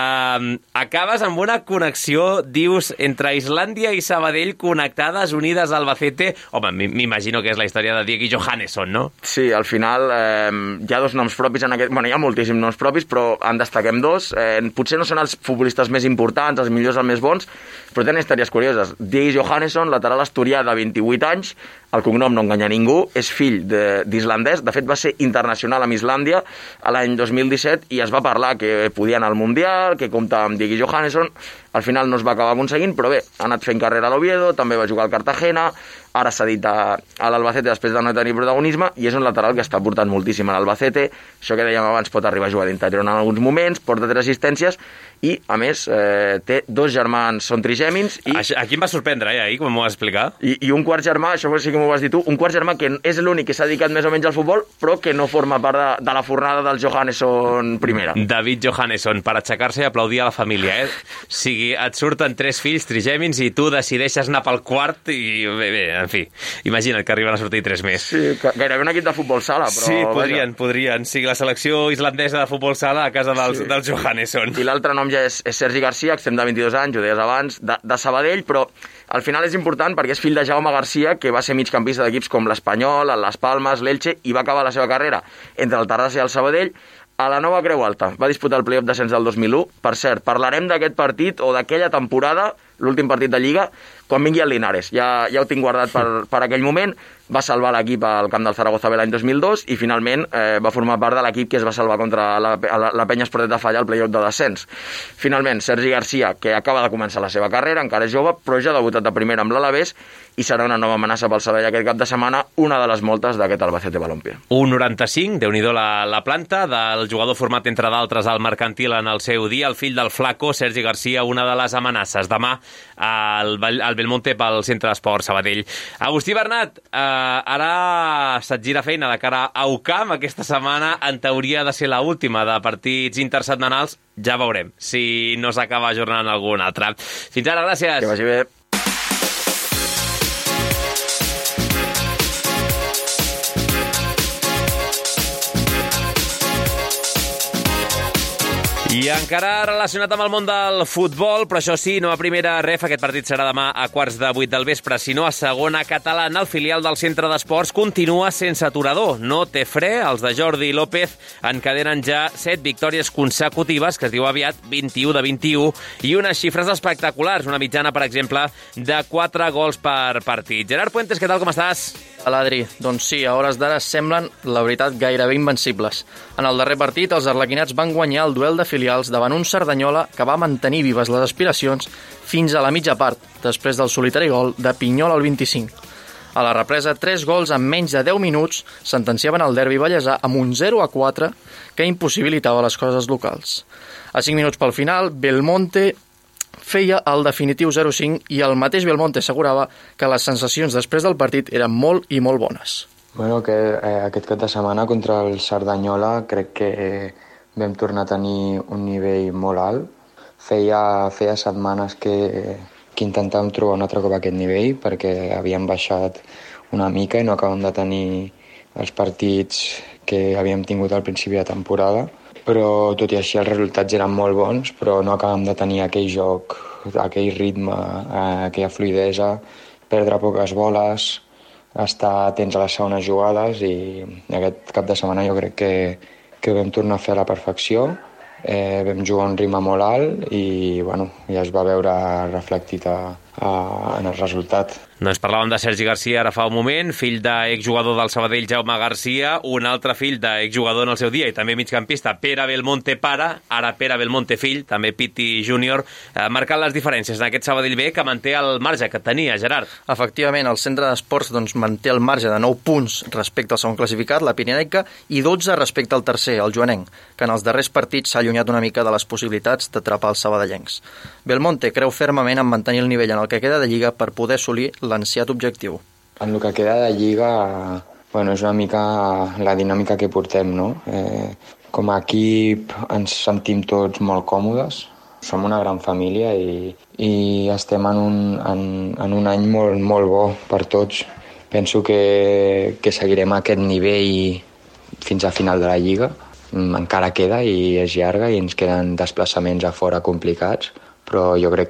S2: Acabes amb una connexió, dius, entre Islàndia i Sabadell, connectades, unides a Albacete. Home, m'imagino que és la història de Diego Johannesson, no?
S8: Sí, al final hi ha dos noms propis en aquest... Bueno, hi ha moltíssims noms propis, però en destaquem dos. Potser no són els futbolistes més importants, els millors, els més bons, però tenen històries curioses. Diego Johannesson, lateral asturià de 28 anys, el cognom no enganya ningú, és fill d'islandès, de fet va ser internacional amb Islàndia a l'any 2017 i es va parlar que podia anar al Mundial, que comptava amb Diego Johannesson. Al final no es va acabar aconseguint, però bé, ha anat fent carrera a l'Oviedo, també va jugar al Cartagena, ara s'ha dit a l'Albacete després de no tenir protagonisme, i és un lateral que està portant moltíssim a l'Albacete. Això que dèiem abans, pot arribar a jugar d'interior en alguns moments, porta 3 assistències, i a més té 2 germans, són trigèmins.
S2: Aquí em va sorprendre, ahir, com m'ho vas explicar.
S8: I un quart germà, això sí que m'ho vas dir tu, un quart germà que és l'únic que s'ha dedicat més o menys al futbol, però que no forma part de la fornada del Johannesson primera.
S2: David Johannesson, per aixecar-se i aplaudir a la família, O sigui, et surten 3 fills trigèmins i tu decideixes anar pel quart i bé, en fi, imagina't que arriben a sortir 3 més.
S8: Sí, gairebé un equip de futbol sala, però...
S2: Sí, podrien. Sí, la selecció islandesa de futbol sala a casa del Johannesson.
S8: I l'altre nom ja és Sergi Garcia, extrem de 22 anys, ho deies abans, de Sabadell, però al final és important perquè és fill de Jaume Garcia, que va ser migcampista d'equips com l'Espanyol, el Las Palmas, l'Elche, i va acabar la seva carrera entre el Terrassa i el Sabadell a la nova Creu Alta. Va disputar el playoff d'ascens del 2001. Per cert, parlarem d'aquest partit o d'aquella temporada, l'últim partit de Lliga, quan vingui el Linares. Ja ho tinc guardat per aquell moment. Va salvar l'equip al camp del Zaragoza l'any 2002 i finalment va formar part de l'equip que es va salvar contra la Penya Esportet de Falla al playoff de descens. Finalment, Sergi Garcia, que acaba de començar la seva carrera, encara és jove, però ja ha debutat de primera amb l'Alavés i serà una nova amenaça pel Sabadell aquest cap de setmana, una de les moltes d'aquest Albacete Balompié.
S2: 1,95, Déu-n'hi-do la planta del jugador format, entre d'altres, al Mercantil en el seu dia, el fill del Flaco, Sergi Garcia, una de les amenaces. Demà al Belmonte pel Centre d'Esport Sabadell. Agustí Bernat, ara se't gira feina de cara a UCAM. Aquesta setmana en teoria ha de ser l'última de partits intersetmanals. Ja veurem si no s'acaba ajornant algun altre. Fins ara, gràcies.
S8: Que vagi bé.
S2: I encara relacionat amb el món del futbol, però això sí, no a primera ref, aquest partit serà demà a 7:15 del vespre, sinó a segona catalana. El filial del Centre d'Esports continua sense aturador, no té fre. Els de Jordi López encadenen ja 7 victòries consecutives, que es diu aviat 21 de 21, i unes xifres espectaculars, una mitjana, per exemple, de 4 gols per partit. Gerard Puentes, què tal, com estàs?
S9: Hola, Adri. Doncs sí, a hores d'ara semblen, la veritat, gairebé invencibles. En el darrer partit, els arlequinats van guanyar el duel de filials davant un Cerdanyola que va mantenir vives les aspiracions fins a la mitja part, després del solitari gol de Pinyol al 25. A la represa, 3 gols en menys de 10 minuts sentenciaven el derbi ballesà amb un 0-4 que impossibilitava les coses locals. A 5 minuts pel final, Belmonte feia el definitiu 0-5 i el mateix Belmonte assegurava que les sensacions després del partit eren molt i molt bones.
S10: Bueno, aquest cap de setmana contra el Cerdanyola crec que vam tornar a tenir un nivell molt alt. Feia setmanes que intentàvem trobar un altre cop aquest nivell perquè havíem baixat una mica i no acabem de tenir els partits que havíem tingut al principi de temporada. Però tot i així els resultats eren molt bons, però no acabem de tenir aquell joc, aquell ritme, aquella fluidesa, perdre poques boles, estar atents a les segones jugades i aquest cap de setmana jo crec que vam tornar a fer a la perfecció. Vam jugar a un ritme molt alt i bueno, ja es va veure reflectit en el resultat.
S2: No ens parlàvem de Sergi Garcia ara fa un moment, fill d'exjugador del Sabadell Jaume Garcia, un altre fill d'exjugador en el seu dia i també migcampista Pere Belmonte pare, ara Pere Belmonte fill, també Piti júnior, marcant les diferències en aquest Sabadell B que manté el marge que tenia, Gerard.
S9: Efectivament, el centre d'esports manté el marge de 9 punts respecte al segon classificat, la Pirinenca, i 12 respecte al tercer, el Joanenc, que en els darrers partits s'ha allunyat una mica de les possibilitats d'atrapar els sabadellencs. Belmonte creu fermament en mantenir el nivell en el que queda de Lliga per poder assolir l'ansiat objectiu.
S10: En el que queda de Lliga, bueno, és una mica la dinàmica que portem, no? Com a equip ens sentim tots molt còmodes, som una gran família i estem en un any molt, molt bo per tots. Penso que seguirem aquest nivell fins a final de la Lliga. Encara queda i és llarga i ens queden desplaçaments a fora complicats, però jo crec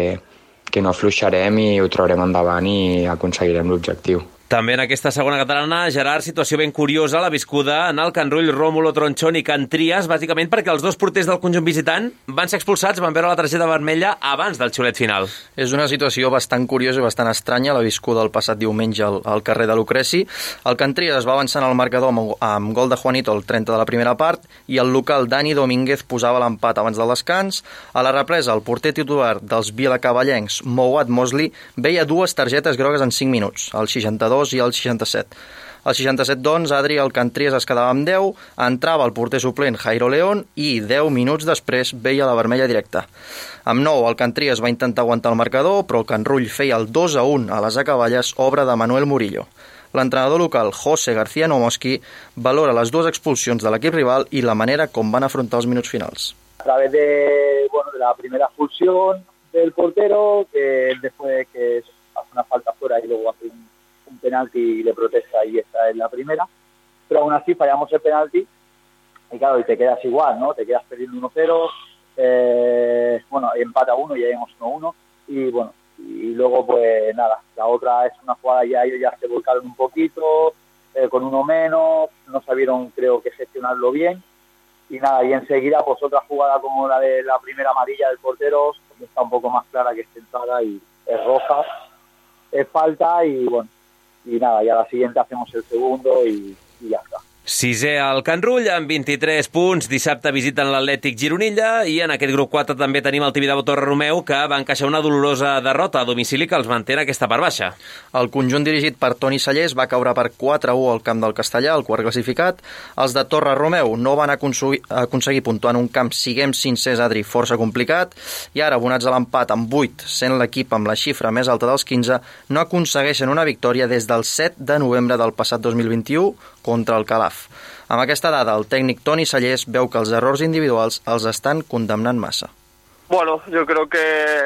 S10: que no afluixarem i ho traurem endavant i aconseguirem l'objectiu.
S2: També en aquesta segona catalana, Gerard, situació ben curiosa, la viscuda en el Can Rull, Rómulo Tronchón i Can Trias, bàsicament perquè els dos porters del conjunt visitant van ser expulsats, van veure la targeta vermella abans del xiulet final.
S9: És una situació bastant curiosa i bastant estranya, la viscuda el passat diumenge al carrer de Lucreci. El Can Trias es va avançar en el marcador amb gol de Juanito al 30 de la primera part i el local Dani Domínguez posava l'empat abans del descans. A la represa, el porter titular dels vilacavallencs, Mouad Mosley, veia dues targetes grogues en 5 minuts, el 62 i el 67. Al 67, doncs, Adri, el Can Trias es quedava amb 10, entrava el porter suplent Jairo León i 10 minuts després veia la vermella directa. Amb 9, el Can Trias va intentar aguantar el marcador, però el Can Rull feia el 2-1 a les acaballes, obra de Manuel Murillo. L'entrenador local, José García Nomoski, valora les dues expulsions de l'equip rival i la manera com van afrontar els minuts finals.
S11: A través de la primera expulsión del portero, que después que hace una falta fuera y luego hace un penalti y le protesta y esta es la primera, pero aún así fallamos el penalti y claro, y te quedas igual, ¿no? Te quedas perdiendo 1-0, empata 1 y ya llevamos 1-1 y bueno, y luego pues nada, la otra es una jugada ya ellos ya se volcaron un poquito, con uno menos, no sabieron creo que gestionarlo bien y nada, y enseguida pues otra jugada como la de la primera amarilla del portero, que está un poco más clara que es centrada y es roja, es falta y bueno, y nada, ya a la siguiente hacemos el segundo y ya está.
S2: Sisè al Can Rull, amb 23 punts. Dissabte visiten l'Atlètic Gironella i en aquest grup 4 també tenim el Tibidabo Torre Romeu, que va encaixar una dolorosa derrota a domicili que els manté en aquesta part baixa.
S9: El conjunt dirigit per Toni Sallés va caure per 4-1 al camp del Castellà, el quart classificat. Els de Torre Romeu no van aconseguir puntuar en un camp, siguem sincers, Adri, força complicat, i ara, abonats a l'empat amb 8, sent l'equip amb la xifra més alta dels 15, no aconsegueixen una victòria des del 7 de novembre del passat 2021 contra el Calaf. Amb aquesta dada, el tècnic Toni Sallés veu que els errors individuals els estan condemnant massa.
S12: Bueno, yo creo que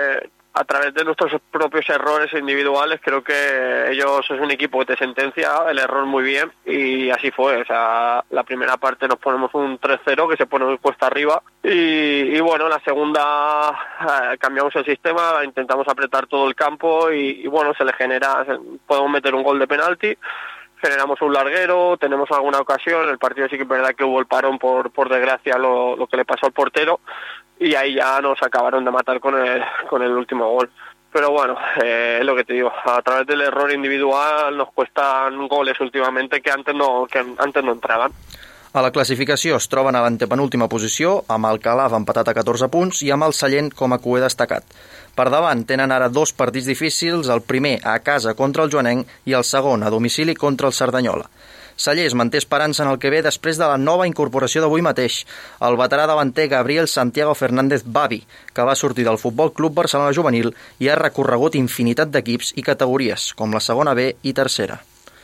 S12: a través de nuestros propios errores individuales, creo que ellos es un equipo que te sentencia el error muy bien y así fue. O sea, la primera parte nos ponemos un 3-0 que se pone cuesta arriba y bueno, la segunda cambiamos el sistema, intentamos apretar todo el campo y bueno, podemos meter un gol de penalti. Generamos un larguero, tenemos alguna ocasión, el partido sí que es verdad que hubo el parón por desgracia lo que le pasó al portero y ahí ya nos acabaron de matar con el último gol. Pero bueno, es lo que te digo, a través del error individual nos cuestan goles últimamente que antes no entraban.
S9: A la classificació es troben a l'antepenúltima posició, amb el Calaf empatat a 14 punts i amb el Sallent com a cuer destacat. Per davant tenen ara 2 partits difícils, el primer a casa contra el Joanenc i el segon a domicili contra el Cerdanyola. Sallés manté esperança en el que ve després de la nova incorporació d'avui mateix, el veterà davanter Gabriel Santiago Fernández Bavi, que va sortir del Futbol Club Barcelona Juvenil i ha recorregut infinitat d'equips i categories, com la segona B i tercera.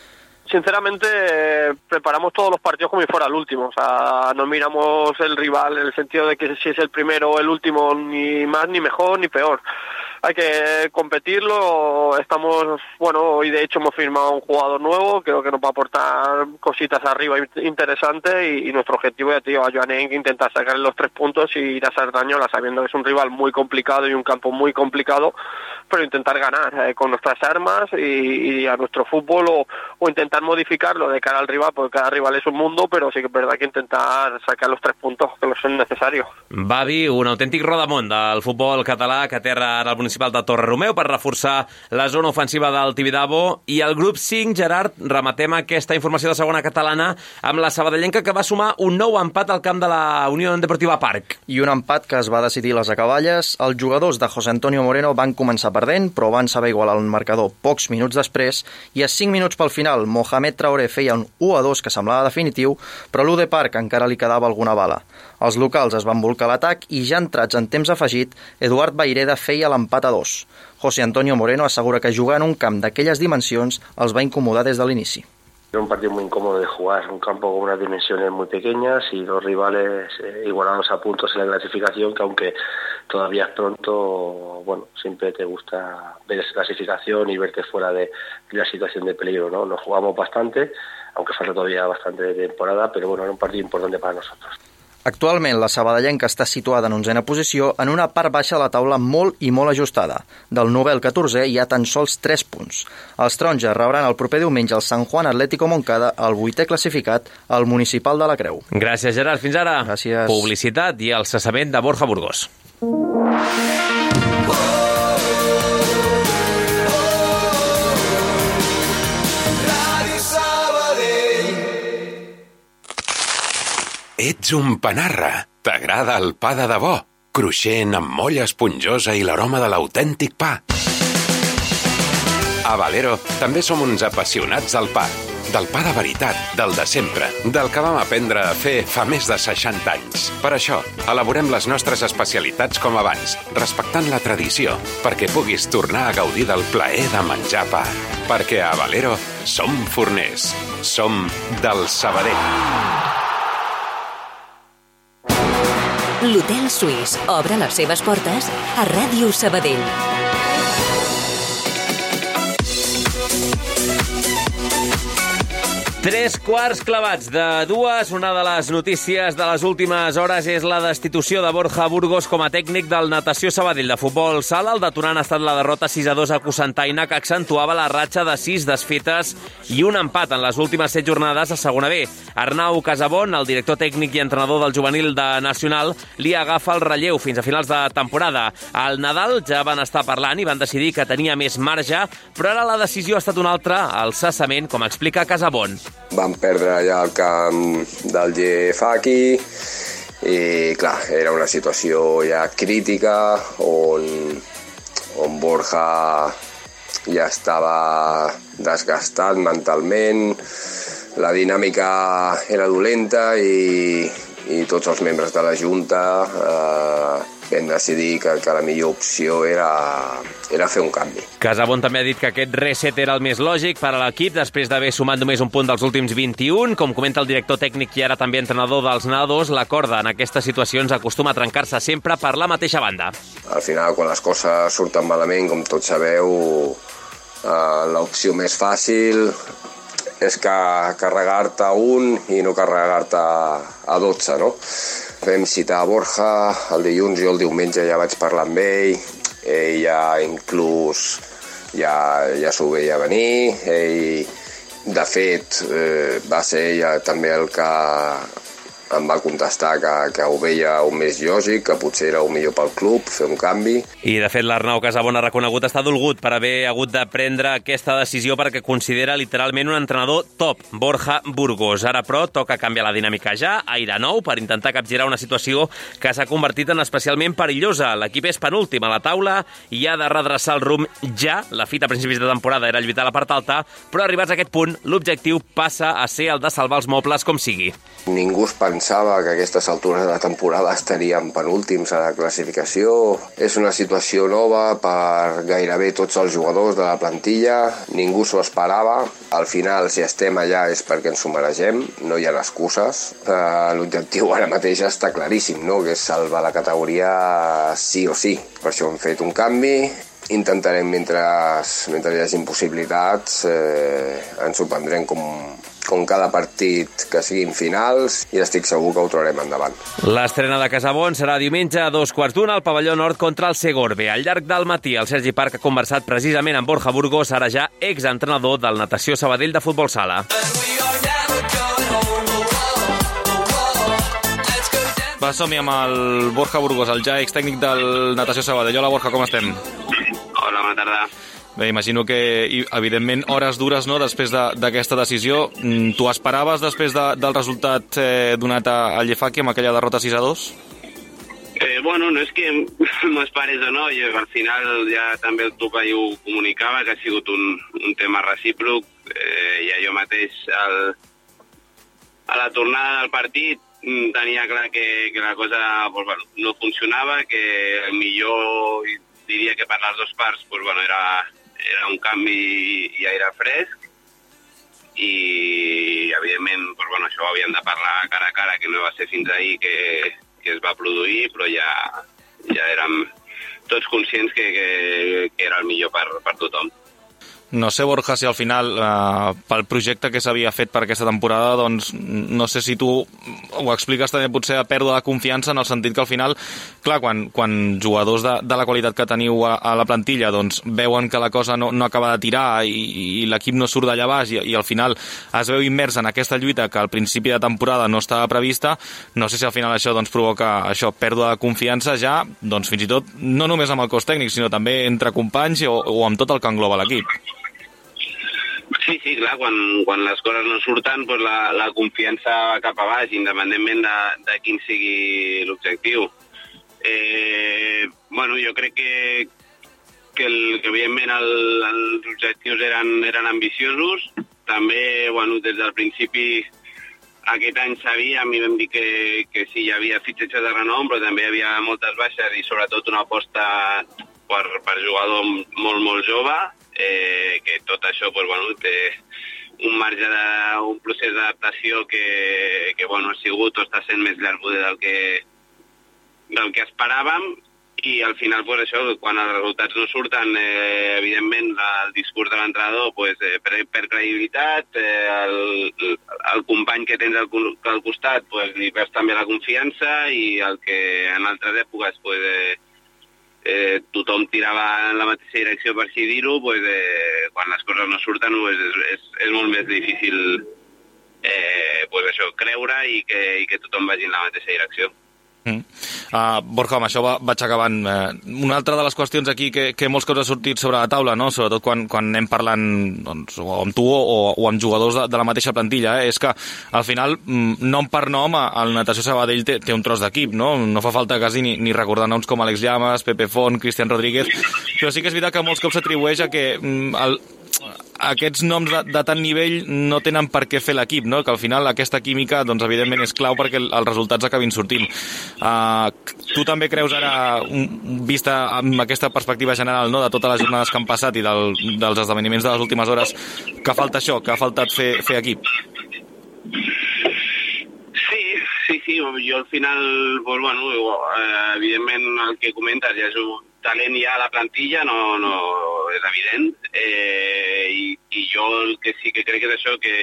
S12: sinceramente preparamos todos los partidos como si fuera el último, o sea, no miramos el rival en el sentido de que si es el primero o el último, ni más, ni mejor, ni peor. Hay que competirlo, estamos, hoy de hecho hemos firmado un jugador nuevo, creo que nos va a aportar cositas arriba interesantes y nuestro objetivo, ya te digo, a Joanenc intentar sacarle los 3 puntos y ir a Sardañola, sabiendo que es un rival muy complicado y un campo muy complicado, pero intentar ganar con nuestras armas y a nuestro fútbol o intentar modificarlo de cara al rival, porque cada rival es un mundo, pero sí que es verdad que intentar sacar los 3 puntos que son necesarios.
S2: Bavi, un autèntic rodamont del futbol català que aterra ara al municipal de Torre-Romeu per reforçar la zona ofensiva del Tibidabo. I el grup 5, Gerard, rematem aquesta informació de segona catalana amb la sabadellenca que va sumar un nou empat al camp de la Unió Deportiva Parc.
S9: I un empat que es va decidir les acaballes. Els jugadors de José Antonio Moreno van començar perdent, però van saber igualar el marcador pocs minuts després, i a 5 minuts pel final Mohamed Traoré feia un 1-2 que semblava definitiu, però a l'U de Parc encara li quedava alguna bala. Els locals es van volcar l'atac i ja entrats en temps afegit, Eduard Baireda feia l'empat a 2. José Antonio Moreno assegura que jugar en un camp d'aquelles dimensions els va incomodar des de l'inici.
S13: Era un partido muy incómodo de jugar, un campo con unas dimensiones muy pequeñas y los rivales igualados a puntos en la clasificación, que aunque todavía es pronto, siempre te gusta ver esa clasificación y verte fuera de la situación de peligro, ¿no? Nos jugamos bastante, aunque falta todavía bastante de temporada, pero era un partido importante para nosotros.
S9: Actualment, la sabadellenca està situada en 11a posició en una part baixa de la taula molt i molt ajustada. Del 9è al 14è hi ha tan sols 3 punts. Els taronges rebran el proper diumenge el San Juan Atlético Moncada, el 8è classificat, al Municipal de la Creu.
S2: Gràcies, Gerard. Fins ara.
S9: Gràcies.
S2: Publicitat i el cessament de Borja Burgos.
S14: Ets un panarra. T'agrada el pa de debò, cruixent, amb molla esponjosa i l'aroma de l'autèntic pa. A Valero també som uns apassionats del pa. Del pa de veritat, del de sempre, del que vam aprendre a fer fa més de 60 anys. Per això, elaborem les nostres especialitats com abans, respectant la tradició, perquè puguis tornar a gaudir del plaer de menjar pa. Perquè a Valero som forners. Som del Sabadell.
S1: L'Hotel Suís obre les seves portes a Ràdio Sabadell.
S2: 3 quarts clavats de 2. Una de les notícies de les últimes hores és la destitució de Borja Burgos com a tècnic del Natació Sabadell de futbol sala. El detonant ha estat la derrota 6-2 a Cocentaina, que accentuava la ratxa de 6 desfetes i un empat en les últimes 7 jornades a segona B. Arnau Casabon, el director tècnic i entrenador del juvenil de Nacional, li agafa el relleu fins a finals de temporada. Al Nadal ja van estar parlant i van decidir que tenia més marge, però ara la decisió ha estat una altra, el cessament, com explica Casabon.
S15: Vam perdre allà el camp del Gefaki i, clar, era una situació ja crítica on Borja ja estava desgastat mentalment, la dinàmica era dolenta i tots els membres de la Junta vam decidir que la millor opció era fer un canvi.
S2: Casabon també ha dit que aquest reset era el més lògic per a l'equip després d'haver sumat només un punt dels últims 21. Com comenta el director tècnic i ara també entrenador dels nadadors, la corda en aquestes situacions acostuma a trencar-se sempre per la mateixa banda.
S15: Al final, quan les coses surten malament, com tots sabeu, l'opció més fàcil és carregar-te un i no carregar-te a 12, no? Vam citar a Borja el dilluns, jo el diumenge ja vaig parlar amb ell ja inclús ja s'ho veia venir, de fet va ser ell també el que em va contestar que ho veia un més lògic, que potser era un millor pel club, fer un canvi.
S2: I, de fet, l'Arnau Casabon ha reconegut estar dolgut per haver hagut de prendre aquesta decisió perquè considera literalment un entrenador top, Borja Burgos. Ara, però, toca canviar la dinàmica ja, aire nou, per intentar capgirar una situació que s'ha convertit en especialment perillosa. L'equip és penúltim a la taula i ha de redreçar el rumb ja. La fita a principis de temporada era lluitar a la part alta, però arribats a aquest punt, l'objectiu passa a ser el de salvar els mobles com sigui.
S15: Ningú es pot pensava que a aquestes altures de la temporada estaríem penúltims a la classificació. És una situació nova per gairebé tots els jugadors de la plantilla, ningú s'ho esperava. Al final, si estem allà és perquè ens ho mereixem, no hi ha excuses. L'objectiu ara mateix està claríssim, no? Que és salvar la categoria sí o sí. Per això hem fet un canvi. Intentarem, mentre hi hagi possibilitats, ens ho prendrem com cada partit que siguin finals i estic segur que ho trobarem endavant.
S2: L'estrena de Casabon serà diumenge a 2:15 al pavelló nord contra el Segorbe. Al llarg del matí, el Sergi Parc ha conversat precisament amb Borja Burgos, ara ja exentrenador del Natació Sabadell de futbol sala.
S4: Va, som-hi amb el Borja Burgos, el ja extècnic del Natació Sabadell. Hola, Borja, com estem?
S16: Hola, bona tarda.
S4: Bé, imagino que, evidentment, hores dures, no?, després d'aquesta decisió. Tu esperaves, després del resultat donat a Llefaqui amb aquella derrota 6-2?
S16: Bueno, no és que m'ho esperés o no, jo al final ja també el club ahir ho comunicava, que ha sigut un tema recíproc. Ja jo mateix, a la tornada del partit, tenia clar que la cosa pues, bueno, no funcionava, que el millor, diria que per les dues parts, pues, bueno, era un canvi i aire fresc i evidentment pues, bueno, això ho havíem de parlar cara a cara, que no va ser fins ahir que es va produir, però ja érem tots conscients que era el millor per tothom.
S4: No sé, Borja, si al final, pel projecte que s'havia fet per aquesta temporada, doncs no sé si tu ho expliques també potser a pèrdua de confiança, en el sentit que al final, clar, quan jugadors de la qualitat que teniu a la plantilla doncs veuen que la cosa no acaba de tirar i l'equip no surt d'allà baix i al final es veu immers en aquesta lluita que al principi de temporada no estava prevista, no sé si al final això doncs provoca això, pèrdua de confiança ja, doncs fins i tot no només amb el cos tècnic, sinó també entre companys o amb tot el que engloba l'equip.
S16: Sí, clar, quan les coses no surten, doncs la confiança va cap a baix, independentment de quin sigui l'objectiu. Bueno, jo crec que evidentment els objectius eren ambiciosos. També, bueno, des del principi, aquest any sabíem i vam dir que sí, hi havia fitxatges de renom, però també hi havia moltes baixes i sobretot una aposta per jugador molt, molt jove, que tot això pues, bueno, té un marge un procés d'adaptació que bueno, ha sigut o està sent més llarg del que esperàvem i al final pues, això, quan els resultats no surten, evidentment el discurs de l'entrenador pues, per credibilitat, el company que tens al costat pues, li perds també la confiança i el que en altres èpoques pues, tothom tirava en la mateixa direcció, per així dir-ho, pues, quan les coses no surten pues, és molt més difícil pues, això, creure i que tothom vagi en la mateixa direcció.
S4: Borja, amb això vaig acabant. Una altra de les qüestions aquí que molts cops ha sortit sobre la taula, no? Sobretot quan anem parlant doncs, o amb tu o amb jugadors de la mateixa plantilla, és que al final, nom per nom, el Natació Sabadell té un tros d'equip, no? No fa falta quasi ni recordar noms com Àlex Llamas, Pepe Font, Cristian Rodríguez, però sí que és veritat que molts cops s'atribueix a que aquests noms de tant nivell no tenen per què fer l'equip, no? Que al final aquesta química, doncs, evidentment, és clau perquè els resultats acabin sortint. Tu també creus ara, vista amb aquesta perspectiva general, no?, de totes les jornades que han passat i dels esdeveniments de les últimes hores, que falta això, que ha faltat fer equip?
S16: Sí, jo al final, pues, bueno, evidentment el que comentes ja és un talent ja a la plantilla, no és evident, i jo el que sí que crec és això, que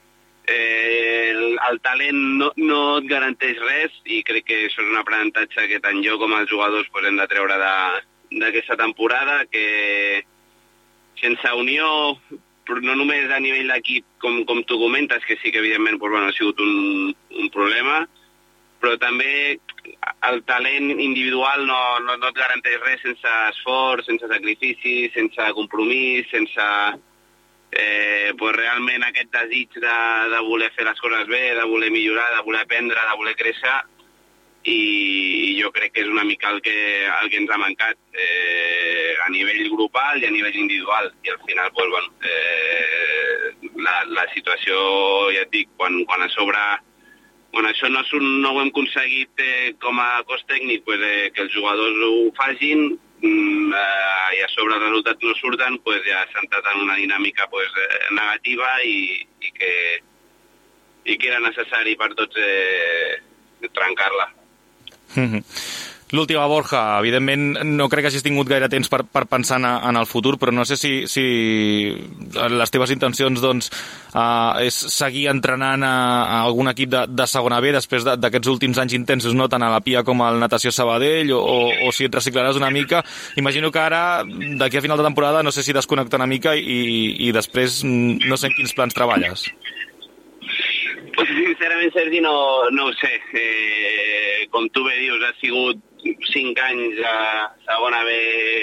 S16: el talent no et garanteix res i crec que això és un aprenentatge que tant jo com els jugadors pues, hem de treure d'aquesta temporada, que sense unió, no només a nivell d'equip com tu comentes, que sí que evidentment pues, bueno, ha sigut un problema, però també el talent individual no et garanteix res sense esforç, sense sacrifici, sense compromís, sense pues realment aquest desig de voler fer les coses bé, de voler millorar, de voler aprendre, de voler créixer, i jo crec que és una mica el que ens ha mancat a nivell grupal i a nivell individual, i al final pues, bueno, la situació, ja et dic, quan a sobre això no ho hem aconseguit com a cos tècnic, que els jugadors ho facin, i a sobre els resultats no surten, ja s'ha entrat en una dinàmica negativa i que era necessari per tots trencar-la.
S4: L'última, Borja, evidentment no crec que hagis tingut gaire temps per pensar en el futur, però no sé si les teves intencions és seguir entrenant a algun equip de segona B després d'aquests últims anys intensos, no tant a la Pia com al Natació Sabadell, o si et reciclaràs una mica. Imagino que ara, d'aquí a final de temporada, no sé si desconnectar una mica i després no sé en quins plans treballes.
S16: Pues sincerament, Sergi, no ho sé. Com tu bé dius, ha sigut 5 anys a segona B,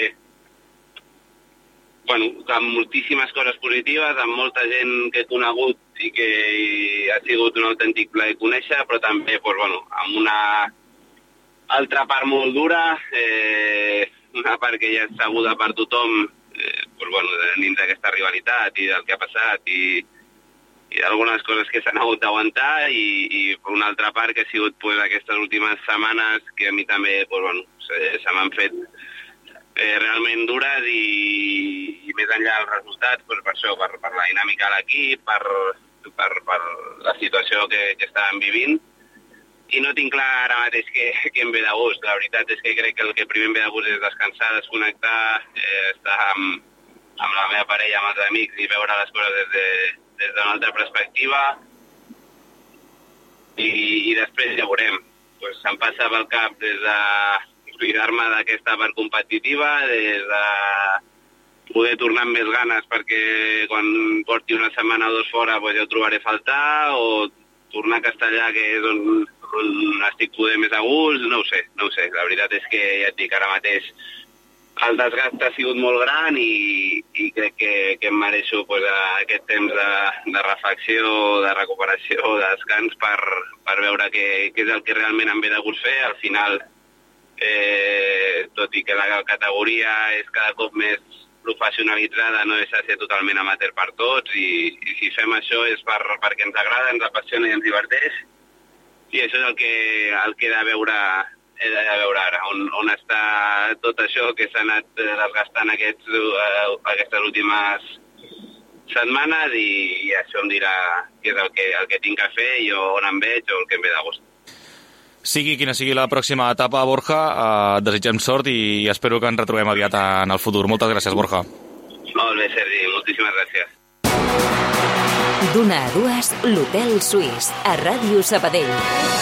S16: amb moltíssimes coses positives, amb molta gent que he conegut i que ha sigut un autèntic plaer conèixer, però també amb una altra part molt dura, una part que ja és sabuda per tothom, dins d'aquesta rivalitat i del que ha passat i algunes coses que s'han hagut d'aguantar i per una altra part que ha sigut aquestes últimes setmanes que a mi també se m'han fet realment dures i més enllà dels resultats per això, per la dinàmica de l'equip, per la situació que estàvem vivint, i no tinc clar ara mateix què em ve de gust. La veritat és que crec que el que primer em ve de gust és descansar, desconnectar, estar amb la meva parella, amb els amics i veure les coses des d'una altra perspectiva i després ja veurem. Se'm passa pel cap des de cuidar-me d'aquesta part competitiva, des de poder tornar amb més ganes perquè quan porti una setmana o 2 fora ja ho trobaré a faltar, o tornar a Castellà, que és on estic poder més a gust, no ho sé. La veritat és que ja et dic, ara mateix el desgast ha sigut molt gran i crec que em mereixo aquest temps de reflexió, de recuperació, de descans per veure què és el que realment em ve de gust fer. Al final, tot i que la categoria és cada cop més professionalitzada, no deixa de ser totalment amateur per tots i si fem això és perquè ens agrada, ens apassiona i ens diverteix, i això és el que he de veure ara, on està tot això que s'ha anat desgastant aquestes últimes setmanes i això em dirà què és el que tinc a fer i on em veig o el que em ve de gust.
S4: Sigui quina sigui la pròxima etapa, Borja, desitgem sort i espero que ens retrobem aviat en el futur. Moltes gràcies, Borja.
S16: Molt bé, Sergi, moltíssimes gràcies.
S1: D'una a dues, l'Hotel Suís, a Ràdio Sabadell.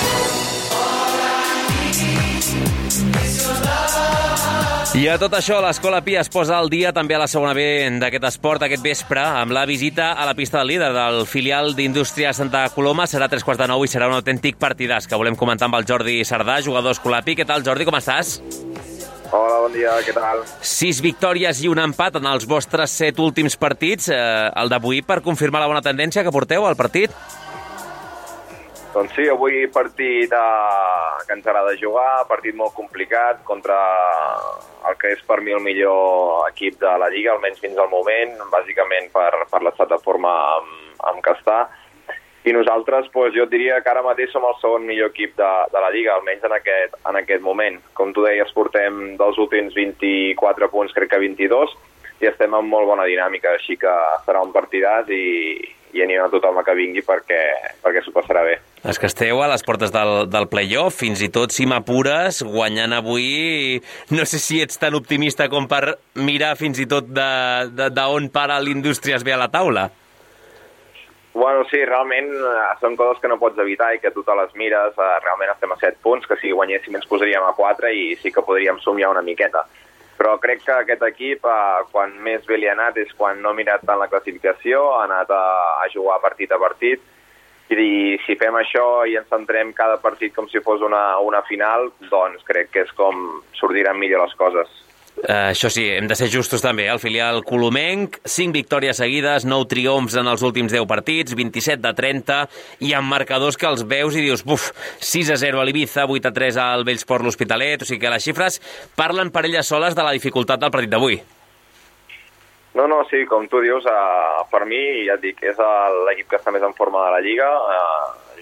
S2: I a tot això, l'Escola Pia es posa al dia també a la segona B d'aquest esport aquest vespre amb la visita a la pista del líder del filial d'Indústria Santa Coloma. Serà a 8:45 i serà un autèntic partidàs que volem comentar amb el Jordi Sardà, jugador Escolapi. Què tal, Jordi, com estàs?
S17: Hola, bon dia, què tal?
S2: 6 victòries i un empat en els vostres 7 últims partits. El d'avui per confirmar la bona tendència que porteu al partit?
S17: Doncs sí, avui partit que ens agrada jugar, partit molt complicat contra el que és per mi el millor equip de la Lliga, almenys fins al moment, bàsicament per l'estat de forma amb què està. I nosaltres, jo et diria que ara mateix som el segon millor equip de la Lliga, almenys en aquest moment. Com tu deies, portem dels últims 24 punts, crec que 22, i estem en molt bona dinàmica, així que serà un partidàs i anem a tothom que vingui perquè s'ho passarà bé.
S2: És que esteu a les portes del play-off, fins i tot si m'apures, guanyant avui, no sé si ets tan optimista com per mirar fins i tot d'on para l'Indústria es ve a la taula.
S17: Bueno, sí, realment són coses que no pots evitar i que tu te les mires. Realment estem a 7 punts, que si guanyéssim ens posaríem a 4 i sí que podríem somiar una miqueta. Però crec que aquest equip, quan més bé li ha anat, és quan no ha mirat tant la classificació, ha anat a jugar partit a partit, i si fem això i ens centrem cada partit com si fos una final, doncs crec que és com sortiran millor les coses.
S2: Això sí, hem de ser justos també. El filial colomenc, 5 victòries seguides, 9 triomfs en els últims 10 partits, 27 de 30, i amb marcadors que els veus i dius, 6-0 a l'Ibiza, 8-3 al Bellsport l'Hospitalet, o sigui que les xifres parlen per elles soles de la dificultat del partit d'avui.
S17: No, sí, com tu dius, per mi, ja et dic, és l'equip que està més en forma de la Lliga,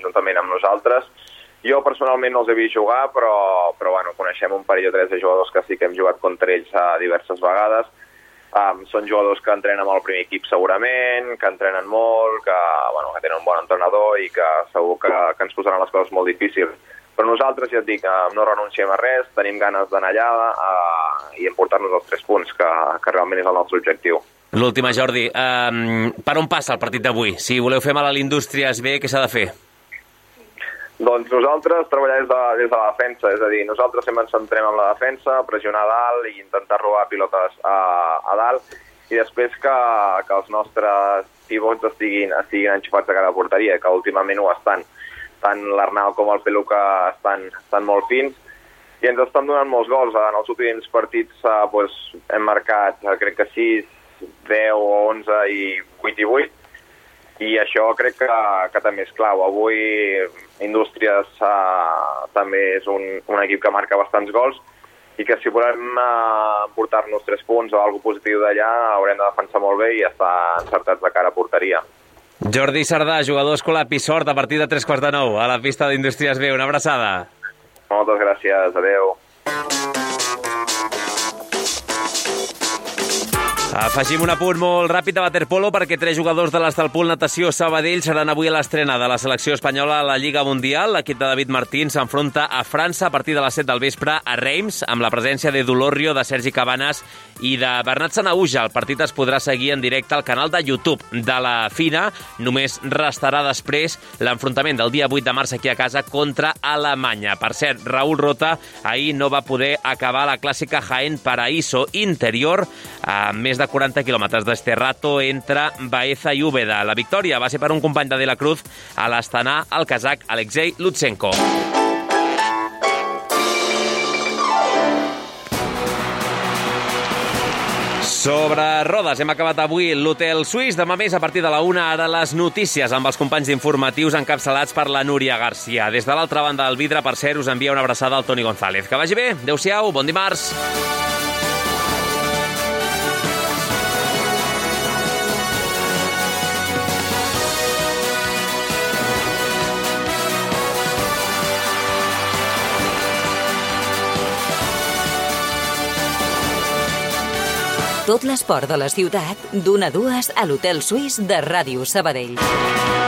S17: juntament amb nosaltres. Jo personalment no els he vist jugar, però bueno, coneixem un parell o tres de jugadors que sí que hem jugat contra ells diverses vegades. Són jugadors que entrenen amb el primer equip segurament, que entrenen molt, que tenen un bon entrenador i que segur que ens posaran les coses molt difícils. Però nosaltres, ja et dic, no renunciem a res, tenim ganes d'anar allà i emportar-nos els 3 punts, que realment és el nostre objectiu.
S2: L'última, Jordi. Per on passa el partit d'avui? Si voleu fer mal a l'Indústries B, què s'ha de fer?
S17: Doncs nosaltres treballar des de la defensa, és a dir, nosaltres sempre ens centrem en la defensa, pressionar a dalt i intentar robar pilotes a dalt, i després que els nostres pivots estiguin enxufats a cada porteria, que últimament ho estan. Tant l'Arnau com el Peluca estan molt fins, i ens estan donant molts gols. En els últims partits hem marcat, crec que 6, 10, 11 i 8 i 8, i això crec que també és clau. Avui Indústries també és un equip que marca bastants gols, i que si volem portar-nos 3 punts o alguna positiu d'allà haurem de defensar molt bé i estar encertats de cara a porteria.
S2: Jordi Sardà, jugador Escolap i Sort, a partir de 3:15 a la pista d'Indústries B. Una abraçada.
S17: Moltes gràcies, adeu.
S2: Afegim un apunt molt ràpid de waterpolo perquè 3 jugadors de l'Estalpol Natació Sabadell seran avui a l'estrena de la selecció espanyola a la Lliga Mundial. L'equip de David Martín s'enfronta a França a partir de les 7 del vespre a Reims, amb la presència de Dolorrio, de Sergi Cabanas i de Bernat Sanahuja. El partit es podrà seguir en directe al canal de YouTube de la FINA. Només restarà després l'enfrontament del dia 8 de març aquí a casa contra Alemanya. Per cert, Raúl Rota ahir no va poder acabar la clàssica Jaén Paraíso Interior a més de 40 quilòmetres d'Esterrato entre Baeza i Úbeda. La victòria va ser per un company de la Cruz a l'Astana, el kazakh Alexei Lutsenko. Sobre rodes, hem acabat avui l'Hotel Suís. Demà més, a partir de la 1, ara les notícies amb els companys informatius encapçalats per la Núria Garcia. Des de l'altra banda del vidre, per cert, us envia una abraçada al Toni González. Que vagi bé, adeu-siau, bon dimarts.
S1: Tot l'esport de la ciutat, d'1 a 2 a l'Hotel Suís de Ràdio Sabadell.